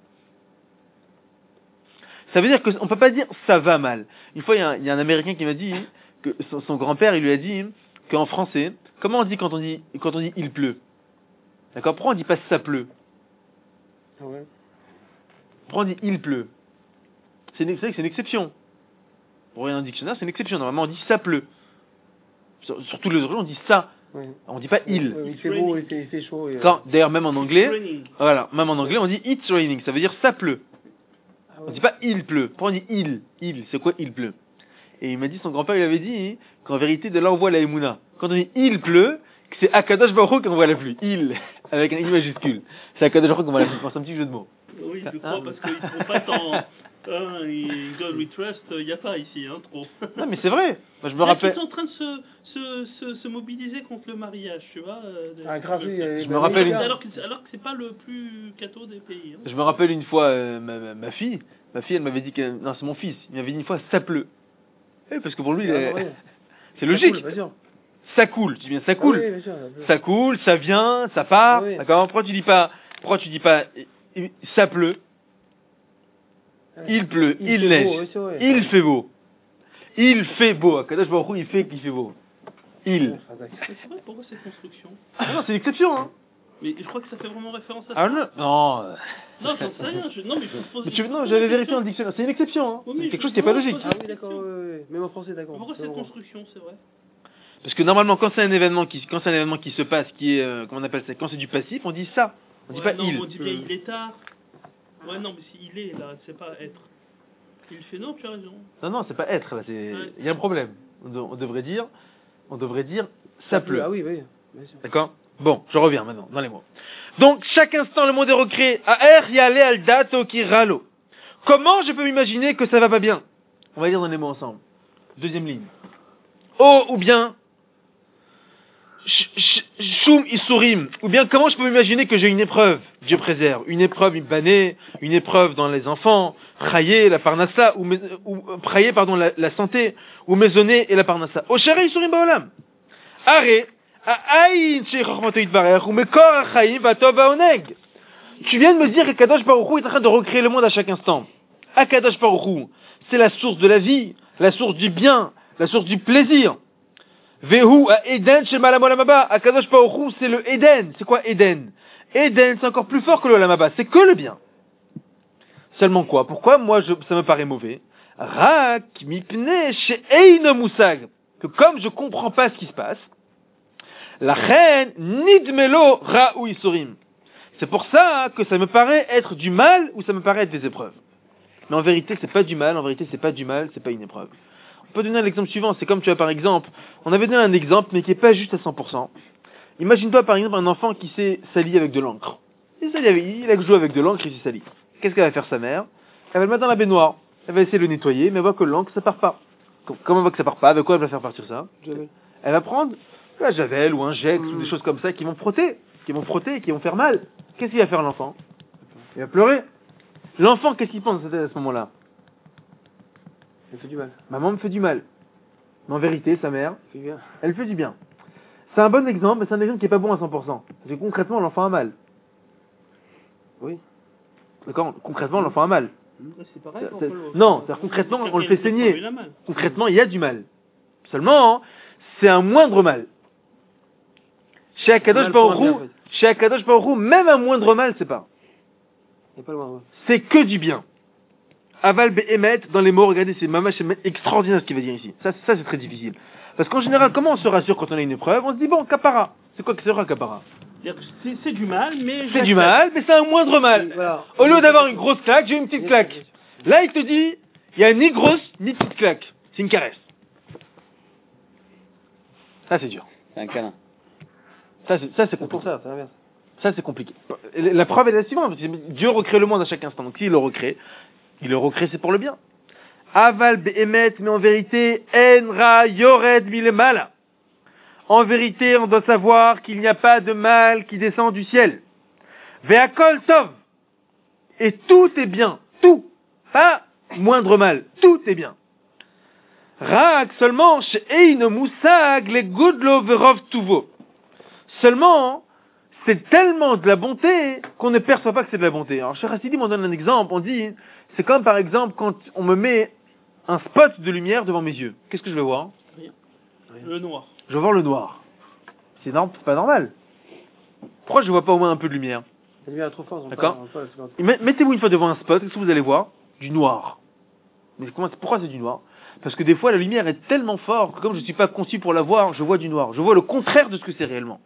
Ça veut dire qu'on ne peut pas dire ça va mal. Une fois, il y a un Américain qui m'a dit que son grand-père, il lui a dit qu'en français, comment on dit quand on dit il pleut? D'accord? Pourquoi on dit pas ça pleut? Ah ouais. Pourquoi on dit il pleut? C'est vrai que c'est une exception. Pour rien un dictionnaire, c'est une exception. Normalement, on dit ça pleut. Sur tous les autres, on dit ça. Oui. On dit pas il. Il fait beau, il fait chaud. D'ailleurs, même en anglais, même en anglais, on dit it's raining. Ça veut dire ça pleut. On dit pas il pleut. Pourquoi on dit il? Il, c'est quoi il pleut? Et il m'a dit, son grand-père, il avait dit qu'en vérité, de là on voit la Emouna. Quand on dit il pleut, que c'est Akadosh Baruch Hu qu'on voit la pluie. Il, avec un I majuscule. C'est Akadosh Baruch Hu qu'on voit la pluie. C'est un petit jeu de mots. Oui, je crois, parce qu'ils ne font pas tant... God we trust, il n'y a pas ici, trop. Non, mais c'est vrai. Moi, je me rappelle... Ils sont en train de se mobiliser contre le mariage, tu vois. Je me rappelle alors que c'est pas le plus catho des pays. Je me rappelle une fois, ma fille, elle m'avait dit que... Non, c'est mon fils. Il m'avait dit une fois, ça pleut. Parce que pour lui, c'est logique. Ça coule, tu dis bien, ça coule. Ah oui, bien sûr, ça coule, ça vient, ça part. Oui. D'accord? Pourquoi tu dis pas ça pleut? Il pleut, il neige, beau, il fait beau. Il fait beau. Akadosh Baruch Hu, il fait qu'il fait beau. Il. C'est vrai, pourquoi cette construction? Non, c'est une exception, hein. Mais je crois que ça fait vraiment référence à ça. Ah non. Non, j'en sais rien. Non, mais je non, j'avais vérifié dans le dictionnaire. C'est une exception, hein. Oui, c'est quelque chose qui n'est pas logique. Ah oui, d'accord, même en français, d'accord. Pourquoi cette construction, c'est vrai? Parce que normalement, quand c'est un événement qui se passe, qui est, comment on appelle ça, quand c'est du passif, on dit ça. On dit pas non, il. On dit bien il est tard. Ouais, non, mais si il est là, c'est pas être. Il fait non, tu as raison. Non, c'est pas être là. Il y a un problème. On devrait dire ça pleut. Ah oui, bien sûr. D'accord. Bon, je reviens maintenant dans les mots. Donc chaque instant le monde est recréé. Aer yale al dato kiralo. Comment je peux m'imaginer que ça va pas bien? On va dire dans les mots ensemble. Deuxième ligne. Oh ou bien Shum Isurim. Ou bien comment je peux m'imaginer que j'ai une épreuve, Dieu préserve, une épreuve Ibbané, une épreuve dans les enfants, Chaye, la Parnassa, ou Chaye, pardon, la santé, ou Maisonné et la Parnassa. Oshare Isurim Baolam. Are, Aïn Sheikhachmato Yitbarech, ou Mekor Achaim Vatov Vaoneg. Tu viens de me dire que Kadosh Baruch Hu est en train de recréer le monde à chaque instant. Akadosh Baruch Hu, c'est la source de la vie, la source du bien, la source du plaisir. Vehu a Eden chez Malamolamaba. Akadosh Baruch Hu, c'est le Eden. C'est quoi Eden? Eden, c'est encore plus fort que le Lamaba. C'est que le bien. Seulement quoi? Pourquoi moi ça me paraît mauvais? Rak mipne chez Ein Musag. Que comme je comprends pas ce qui se passe, la reine nidmelo ra ou isurim. C'est pour ça que ça me paraît être du mal ou ça me paraît être des épreuves. Mais en vérité, c'est pas du mal. En vérité, c'est pas du mal. C'est pas une épreuve. On peut donner l'exemple suivant, c'est comme tu as par exemple, on avait donné un exemple mais qui est pas juste à 100%. Imagine-toi par exemple un enfant qui s'est sali avec de l'encre. Il a joué avec de l'encre et il s'est sali. Qu'est-ce qu'elle va faire sa mère? Elle va le mettre dans la baignoire, elle va essayer de le nettoyer, mais elle voit que l'encre ça part pas. Comment elle voit que ça part pas? Avec quoi elle va faire partir ça? Elle va prendre la javel ou un Jex ou des choses comme ça qui vont frotter, qui vont faire mal. Qu'est-ce qu'il va faire l'enfant? Il va pleurer. L'enfant, qu'est-ce qu'il pense à ce moment-là? Elle fait du mal. Maman me fait du mal. Mais en vérité, sa mère, elle fait du bien. C'est un bon exemple, mais c'est un exemple qui est pas bon à 100%. Parce que concrètement, l'enfant a mal. Oui. D'accord? Concrètement, l'enfant a mal. C'est pareil. Non, c'est-à-dire concrètement, on le fait saigner. Concrètement, il y a du mal. Seulement, c'est un moindre mal. Chez Akadosh Baruch Hu, même un moindre mal, c'est pas. C'est que du bien. Aval be'emet, dans les mots, regardez, c'est extraordinaire ce qu'il va dire ici. Ça c'est très difficile. Parce qu'en général, comment on se rassure quand on a une épreuve? On se dit, bon, kapara. C'est quoi que c'est kapara? C'est du mal, mais... C'est du mal, mais c'est un moindre mal. Voilà. Au lieu d'avoir une grosse claque, j'ai une petite claque. Là, il te dit, il y a ni grosse, ni petite claque. C'est une caresse. Ça, c'est dur. C'est un câlin. Ça, c'est pour ça, c'est l'inverse. Ça, c'est compliqué. La preuve est la suivante. Dieu recrée le monde à chaque instant. Donc, s'il le recrée, c'est pour le bien. Aval be'emet, mais en vérité, enra yored milemala. En vérité, on doit savoir qu'il n'y a pas de mal qui descend du ciel. Ve'akol tov. Et tout est bien. Tout. Pas moindre mal. Tout est bien. Rak seulement, she'eino musag le gudlo verov tuvo. Seulement, c'est tellement de la bonté qu'on ne perçoit pas que c'est de la bonté. Alors, Cheikh Hassidim, on donne un exemple, on dit, c'est comme par exemple quand on me met un spot de lumière devant mes yeux. Qu'est-ce que je vais voir? Rien. Le noir. Je vais voir le noir. C'est pas normal. Pourquoi je vois pas au moins un peu de lumière? La lumière est trop forte. D'accord? Mettez-vous une fois devant un spot, qu'est-ce que vous allez voir? Du noir. Mais pourquoi c'est du noir? Parce que des fois, la lumière est tellement forte que comme je ne suis pas conçu pour la voir, je vois du noir. Je vois le contraire de ce que c'est réellement.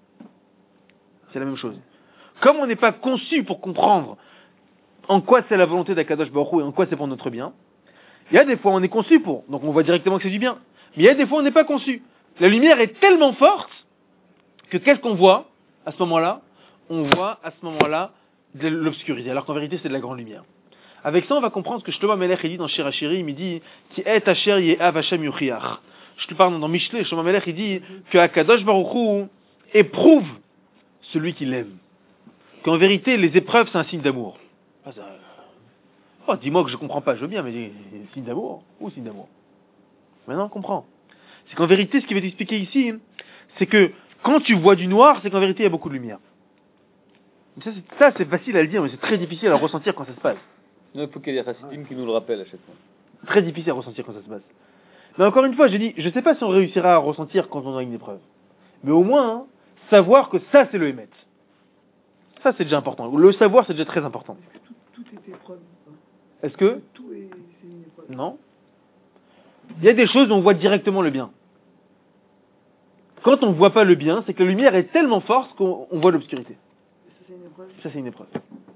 C'est la même chose. Comme on n'est pas conçu pour comprendre en quoi c'est la volonté d'Akadosh Baruch Hu et en quoi c'est pour notre bien, il y a des fois on est conçu pour, donc on voit directement que c'est du bien. Mais il y a des fois on n'est pas conçu. La lumière est tellement forte que qu'est-ce qu'on voit à ce moment-là? On voit à ce moment-là de l'obscurité, alors qu'en vérité c'est de la grande lumière. Avec ça on va comprendre ce que Shlomo Melech dit dans Shir Hashirim, il dit Ki et asher ye'av Hashem yuchiach. Je te parle dans Mishlei, Shlomo Melech il dit que Akadosh Baruch Hu éprouve celui qui l'aime. Qu'en vérité, les épreuves, c'est un signe d'amour. Dis-moi que je comprends pas, je veux bien, mais signe d'amour? Où signe d'amour? Maintenant, on comprend. C'est qu'en vérité, ce qu'il veut t'expliquer ici, c'est que quand tu vois du noir, c'est qu'en vérité, il y a beaucoup de lumière. Ça, c'est facile à le dire, mais c'est très difficile à ressentir quand ça se passe. Il faut qu'il y ait Chassidim qui nous le rappelle à chaque fois. Très difficile à ressentir quand ça se passe. Mais encore une fois, je dis, je sais pas si on réussira à ressentir quand on a une épreuve. Mais au moins, savoir que ça, c'est le émet. Ça, c'est déjà important. Le savoir, c'est déjà très important. Tout est épreuve. Est-ce que? Tout est une épreuve. Non. Il y a des choses où on voit directement le bien. Quand on ne voit pas le bien, c'est que la lumière est tellement forte qu'on voit l'obscurité. Ça, c'est une épreuve. Ça, c'est une épreuve.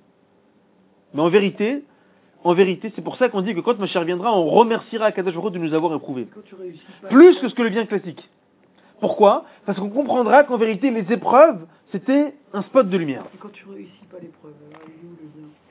Mais en vérité, c'est pour ça qu'on dit que quand Mashiach viendra, on remerciera Akadosh Baruch Hu de nous avoir éprouvés. Plus que ce que le bien classique. Pourquoi? Parce qu'on comprendra qu'en vérité, les épreuves, c'était un spot de lumière. Et quand tu réussis pas l'épreuve, alors il est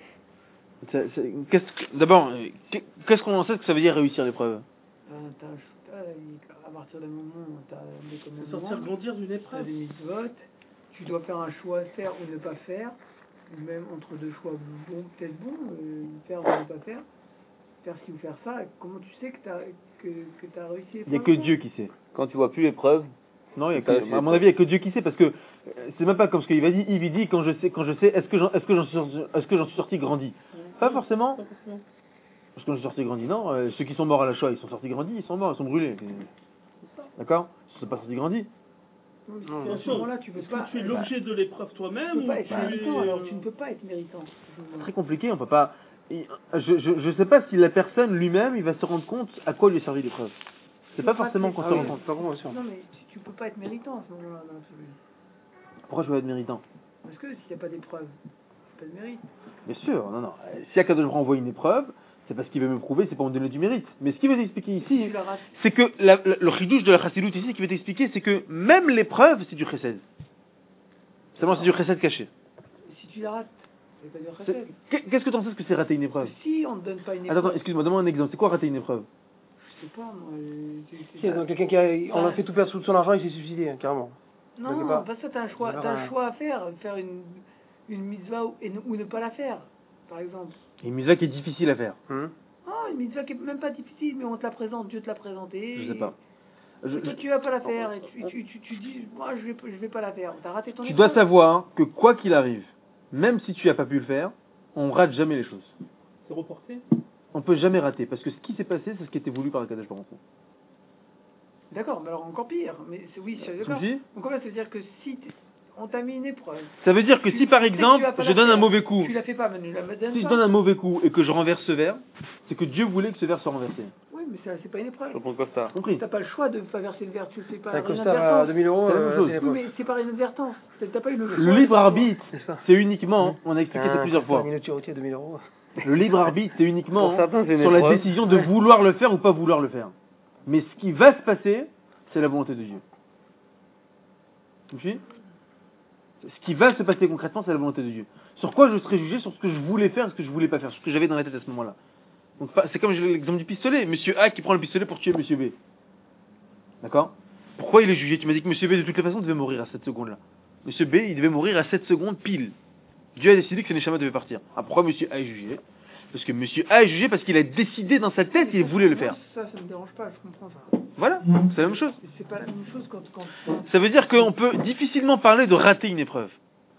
où le bien? D'abord, qu'est-ce qu'on en sait que ça veut dire réussir l'épreuve? À partir d'un moment, t'as un comme C'est sortir grandir d'une épreuve. Des mitzvot, tu dois faire un choix, faire ou ne pas faire, même entre deux choix bons, peut-être bons, faire ou ne pas faire ci ou faire ça. Comment tu sais que tu as réussi? Il n'y a que Dieu qui sait. Quand tu vois plus l'épreuve. Non, à mon avis, il n'y a que Dieu qui sait, parce que c'est même pas comme ce qu'il va dire. Il dit quand je sais, est-ce que j'en suis sorti grandi? Pas forcément. Parce que j'en suis sorti grandi, non. Ceux qui sont morts à la Shoah, ils sont sortis grandis, ils sont morts, ils sont brûlés. D'accord? Ils ne sont pas sortis grandis. Bien sûr, là, tu es l'objet de l'épreuve toi-même. Tu ne peux pas être méritant, alors tu ne peux pas être méritant. C'est très compliqué, on peut pas. Je sais pas si la personne lui-même, il va se rendre compte à quoi lui a servi l'épreuve. C'est pas forcément qu'on se rend compte. Non, mais tu peux pas être méritant à ce moment-là, dans l'absolu. Pourquoi je veux être méritant? Parce que s'il n'y a pas d'épreuve, c'est pas de mérite. Bien sûr, non. Si Akadosh me renvoie une épreuve, c'est parce qu'il veut me prouver, c'est pour me donner du mérite. Mais ce qu'il veut t'expliquer ici, c'est que le chidouche de la chassidoute ici, ce qu'il veut t'expliquer, c'est que même l'épreuve, c'est du chesed. Seulement, c'est du chesed caché. Si tu la rates, c'est pas du chesed. Qu'est-ce que tu en sais que c'est rater une épreuve? Si on ne donne pas une épreuve. Attends, excuse-moi, donne-moi un exemple. C'est quoi rater une épreuve? Je sais pas, moi. C'est donc quelqu'un on a fait tout perdre tout son argent, il s'est suicidé, carrément. Non, parce que t'as un choix à faire une mitzvah ou ne pas la faire, par exemple. Une mitzvah qui est difficile à faire. Une mitzvah qui est même pas difficile, mais on te la présente, Dieu te l'a présentée. Je sais pas. Toi, tu vas pas la faire et tu dis, moi, je vais pas la faire. T'as raté ton épreuve. Tu dois savoir que quoi qu'il arrive, même si tu n'as pas pu le faire, on rate jamais les choses. C'est reporté? On peut jamais rater, parce que ce qui s'est passé, c'est ce qui était voulu par le Kadosh Baruch Hu. D'accord, mais alors encore pire. Mais oui, je suis d'accord. Donc ça veut dire que si on t'a mis une épreuve. Ça veut dire que si par exemple, je donne un mauvais coup. Tu la fais pas, Manu. Si je donne un mauvais coup et que je renverse ce verre, c'est que Dieu voulait que ce verre soit renversé. Oui, mais c'est pas une épreuve. Je comprends ça. Compris. T'as pas le choix de ne pas verser le verre, tu le fais pas. Ça coûte à 2000 euros. Oui, mais c'est par inadvertance. T'as pas eu le choix. Le libre arbitre, c'est uniquement, on a expliqué ça plusieurs fois. Une 2000 euros. Le libre arbitre, c'est uniquement sur la décision de vouloir le faire ou pas vouloir le faire. Mais ce qui va se passer, c'est la volonté de Dieu. Tu me suis ? Ce qui va se passer concrètement, c'est la volonté de Dieu. Sur quoi je serai jugé? Sur ce que je voulais faire et ce que je voulais pas faire, sur ce que j'avais dans la tête à ce moment-là. Donc c'est comme l'exemple du pistolet. Monsieur A qui prend le pistolet pour tuer Monsieur B. D'accord? Pourquoi il est jugé? Tu m'as dit que Monsieur B de toutes les façons devait mourir à cette seconde-là. Monsieur B, il devait mourir à 7 secondes pile. Dieu a décidé que ce Neshama devait partir. Alors pourquoi Monsieur A est jugé? Parce que Monsieur A est jugé parce qu'il a décidé dans sa tête, il voulait le faire. Ça me dérange pas, je comprends ça. Voilà, c'est la même chose. C'est pas la même chose quand... Ça veut dire qu'on peut difficilement parler de rater une épreuve.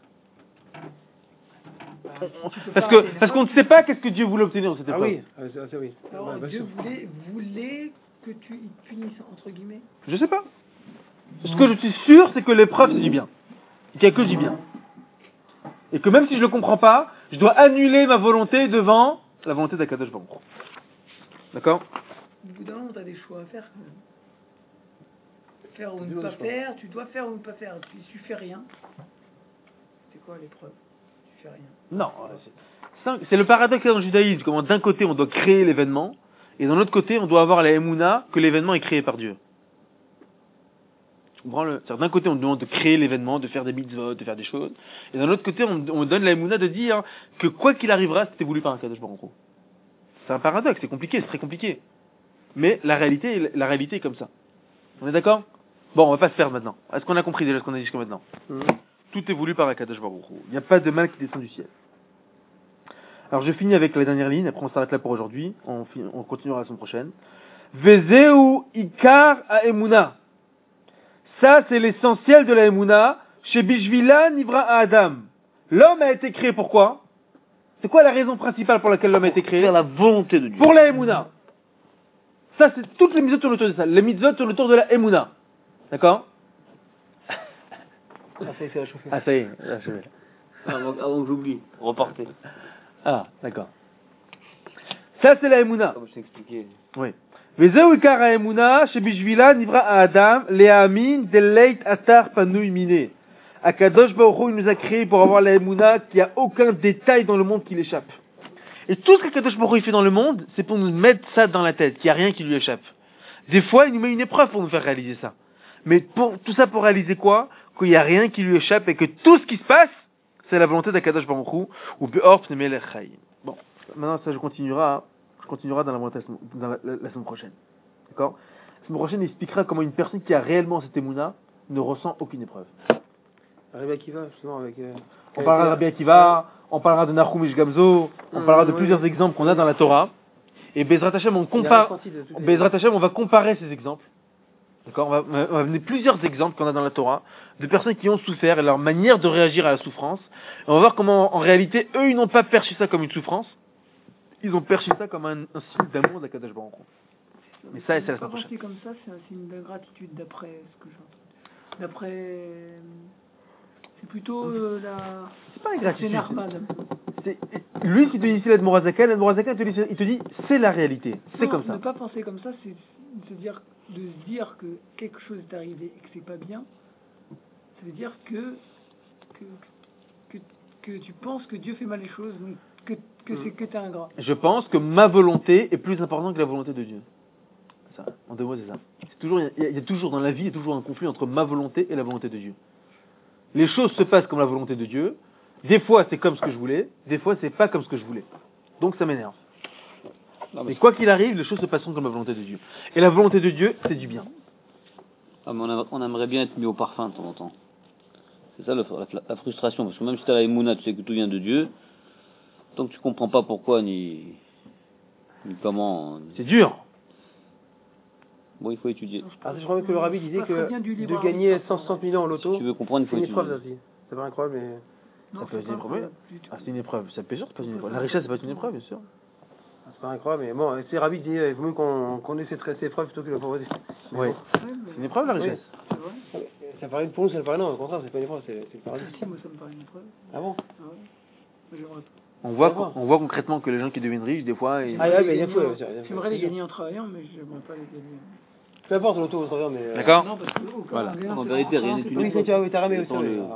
Parce qu'on ne sait pas qu'est-ce que Dieu voulait obtenir de cette épreuve. Ah oui, oui. Alors Dieu voulait que tu punisses, entre guillemets. Je sais pas. Ce que je suis sûr, c'est que l'épreuve c'est du bien. Il n'y a que du bien. Et que même si je ne le comprends pas, je dois annuler ma volonté devant la volonté d'Akadosh Baruch Hu. D'accord? Au bout d'un moment, tu as des choix à faire quand même. Faire ou ne pas faire, tu dois faire ou ne pas faire. Si tu fais rien, c'est quoi l'épreuve? Tu fais rien. Non, c'est le paradoxe dans le judaïsme. Comment d'un côté on doit créer l'événement, et d'un autre côté on doit avoir la émouna que l'événement est créé par Dieu. C'est-à-dire d'un côté on demande de créer l'événement, de faire des mitzvot, de faire des choses, et d'un autre côté on donne la émouna de dire que quoi qu'il arrivera, c'était voulu par un Kadosh Baruch Hu. C'est un paradoxe, c'est compliqué, c'est très compliqué. Mais la réalité est comme ça. On est d'accord? Bon, on va pas se perdre maintenant. Est-ce qu'on a compris déjà ce qu'on a dit jusqu'à maintenant? Tout est voulu par Akadosh Baruch Hu. Il n'y a pas de mal qui descend du ciel. Alors je finis avec la dernière ligne, après on s'arrête là pour aujourd'hui, on continuera la semaine prochaine. Vezeu ikar haemuna. Ça c'est l'essentiel de la emuna. Chez Bishvila nivra Adam. L'homme a été créé pourquoi? C'est quoi la raison principale pour laquelle l'homme a été créé? Pour la volonté de Dieu. Pour la emuna. Ça c'est toutes les mitzvot tournent autour de ça. Les mitzvot tournent autour de la emuna. D'accord? Ah, ça y est, achevé. Avant que j'oublie, reporter. Ah, d'accord. Ça, c'est la Emouna. Comme je t'ai expliqué. Oui. Vezeu ikar haemuna shebishvila nivra Adam le'amin deleit atar panui mine. Akadosh Baruch Hu, il nous a créé pour avoir la Emouna qu'il n'y a aucun détail dans le monde qui l'échappe. Et tout ce qu'Akadosh Baruch Hu fait dans le monde, c'est pour nous mettre ça dans la tête, qu'il n'y a rien qui lui échappe. Des fois, il nous met une épreuve pour nous faire réaliser ça. Mais tout ça pour réaliser quoi? Qu'il n'y a rien qui lui échappe et que tout ce qui se passe, c'est la volonté d'Akadosh Baruch Hu, ou Be'or Pnei Melech Chaim. Bon, maintenant ça je continuera dans la semaine prochaine. D'accord? La semaine prochaine, il expliquera comment une personne qui a réellement cette émouna, ne ressent aucune épreuve. Rabbi Akiva, justement, avec... On parlera de Rabbi Akiva, on parlera de Nahum Ish Gamzo, on parlera de plusieurs exemples qu'on a dans la Torah. Et Bezrat Hashem, on va comparer ces exemples. D'accord, on va donner plusieurs exemples qu'on a dans la Torah de personnes qui ont souffert et leur manière de réagir à la souffrance. Et on va voir comment, en réalité, eux, ils n'ont pas perçu ça comme une souffrance. Ils ont perçu ça comme un signe d'amour d'Akadosh Baruch Hu. Mais ça, c'est la semaine prochaine. Comme ça, c'est un signe d'ingratitude d'après ce que j'entends. D'après... C'est plutôt c'est pas ingratitude. Lui qui te dit ici l'Admorazaken il te dit c'est la réalité. C'est comme ça. Ne pas penser comme ça, c'est de se dire que quelque chose est arrivé et que c'est pas bien. Ça veut dire que tu penses que Dieu fait mal les choses, donc que t'es ingrat. Je pense que ma volonté est plus importante que la volonté de Dieu. Ça, en deux mots, c'est ça. Il y a toujours dans la vie, il y a toujours un conflit entre ma volonté et la volonté de Dieu. Les choses se passent comme la volonté de Dieu. Des fois, c'est comme ce que je voulais. Des fois, c'est pas comme ce que je voulais. Donc, ça m'énerve. Mais quoi qu'il arrive, les choses se passeront comme la volonté de Dieu. Et la volonté de Dieu, c'est du bien. Ah, mais on aimerait bien être mis au parfum de temps en temps. C'est ça la frustration. Parce que même si tu as la émouna, tu sais que tout vient de Dieu. Tant que tu comprends pas pourquoi ni comment. C'est dur. Bon, il faut étudier. Je crois que le rabbi disait que de gagner 160 millions en loto, si tu veux comprendre, il faut étudier. C'est une épreuve aussi. C'est pas incroyable, mais... Non, ça peut être une épreuve. C'est une épreuve. Ça peut être une épreuve. La richesse, c'est pas une épreuve, bien sûr. C'est pas incroyable, mais bon, c'est rabbi dit il vaut mieux qu'on ait cette épreuve plutôt que la pauvreté. Oui. C'est une épreuve, la richesse. Oui. Ça paraît, pour nous, ça paraît non, au contraire, c'est pas une épreuve, c'est le paradis. Si, moi, ça me paraît une épreuve. Ah bon? On voit concrètement que les gens qui deviennent riches, des fois... J'aimerais les gagner en travaillant, mais je n'aimerais pas les gagner. Peu importe l'auto au travail, mais... D'accord. Non, parce que, voilà. En vérité, rien n'est une épreuve. Oui, c'est tu as ramé aussi.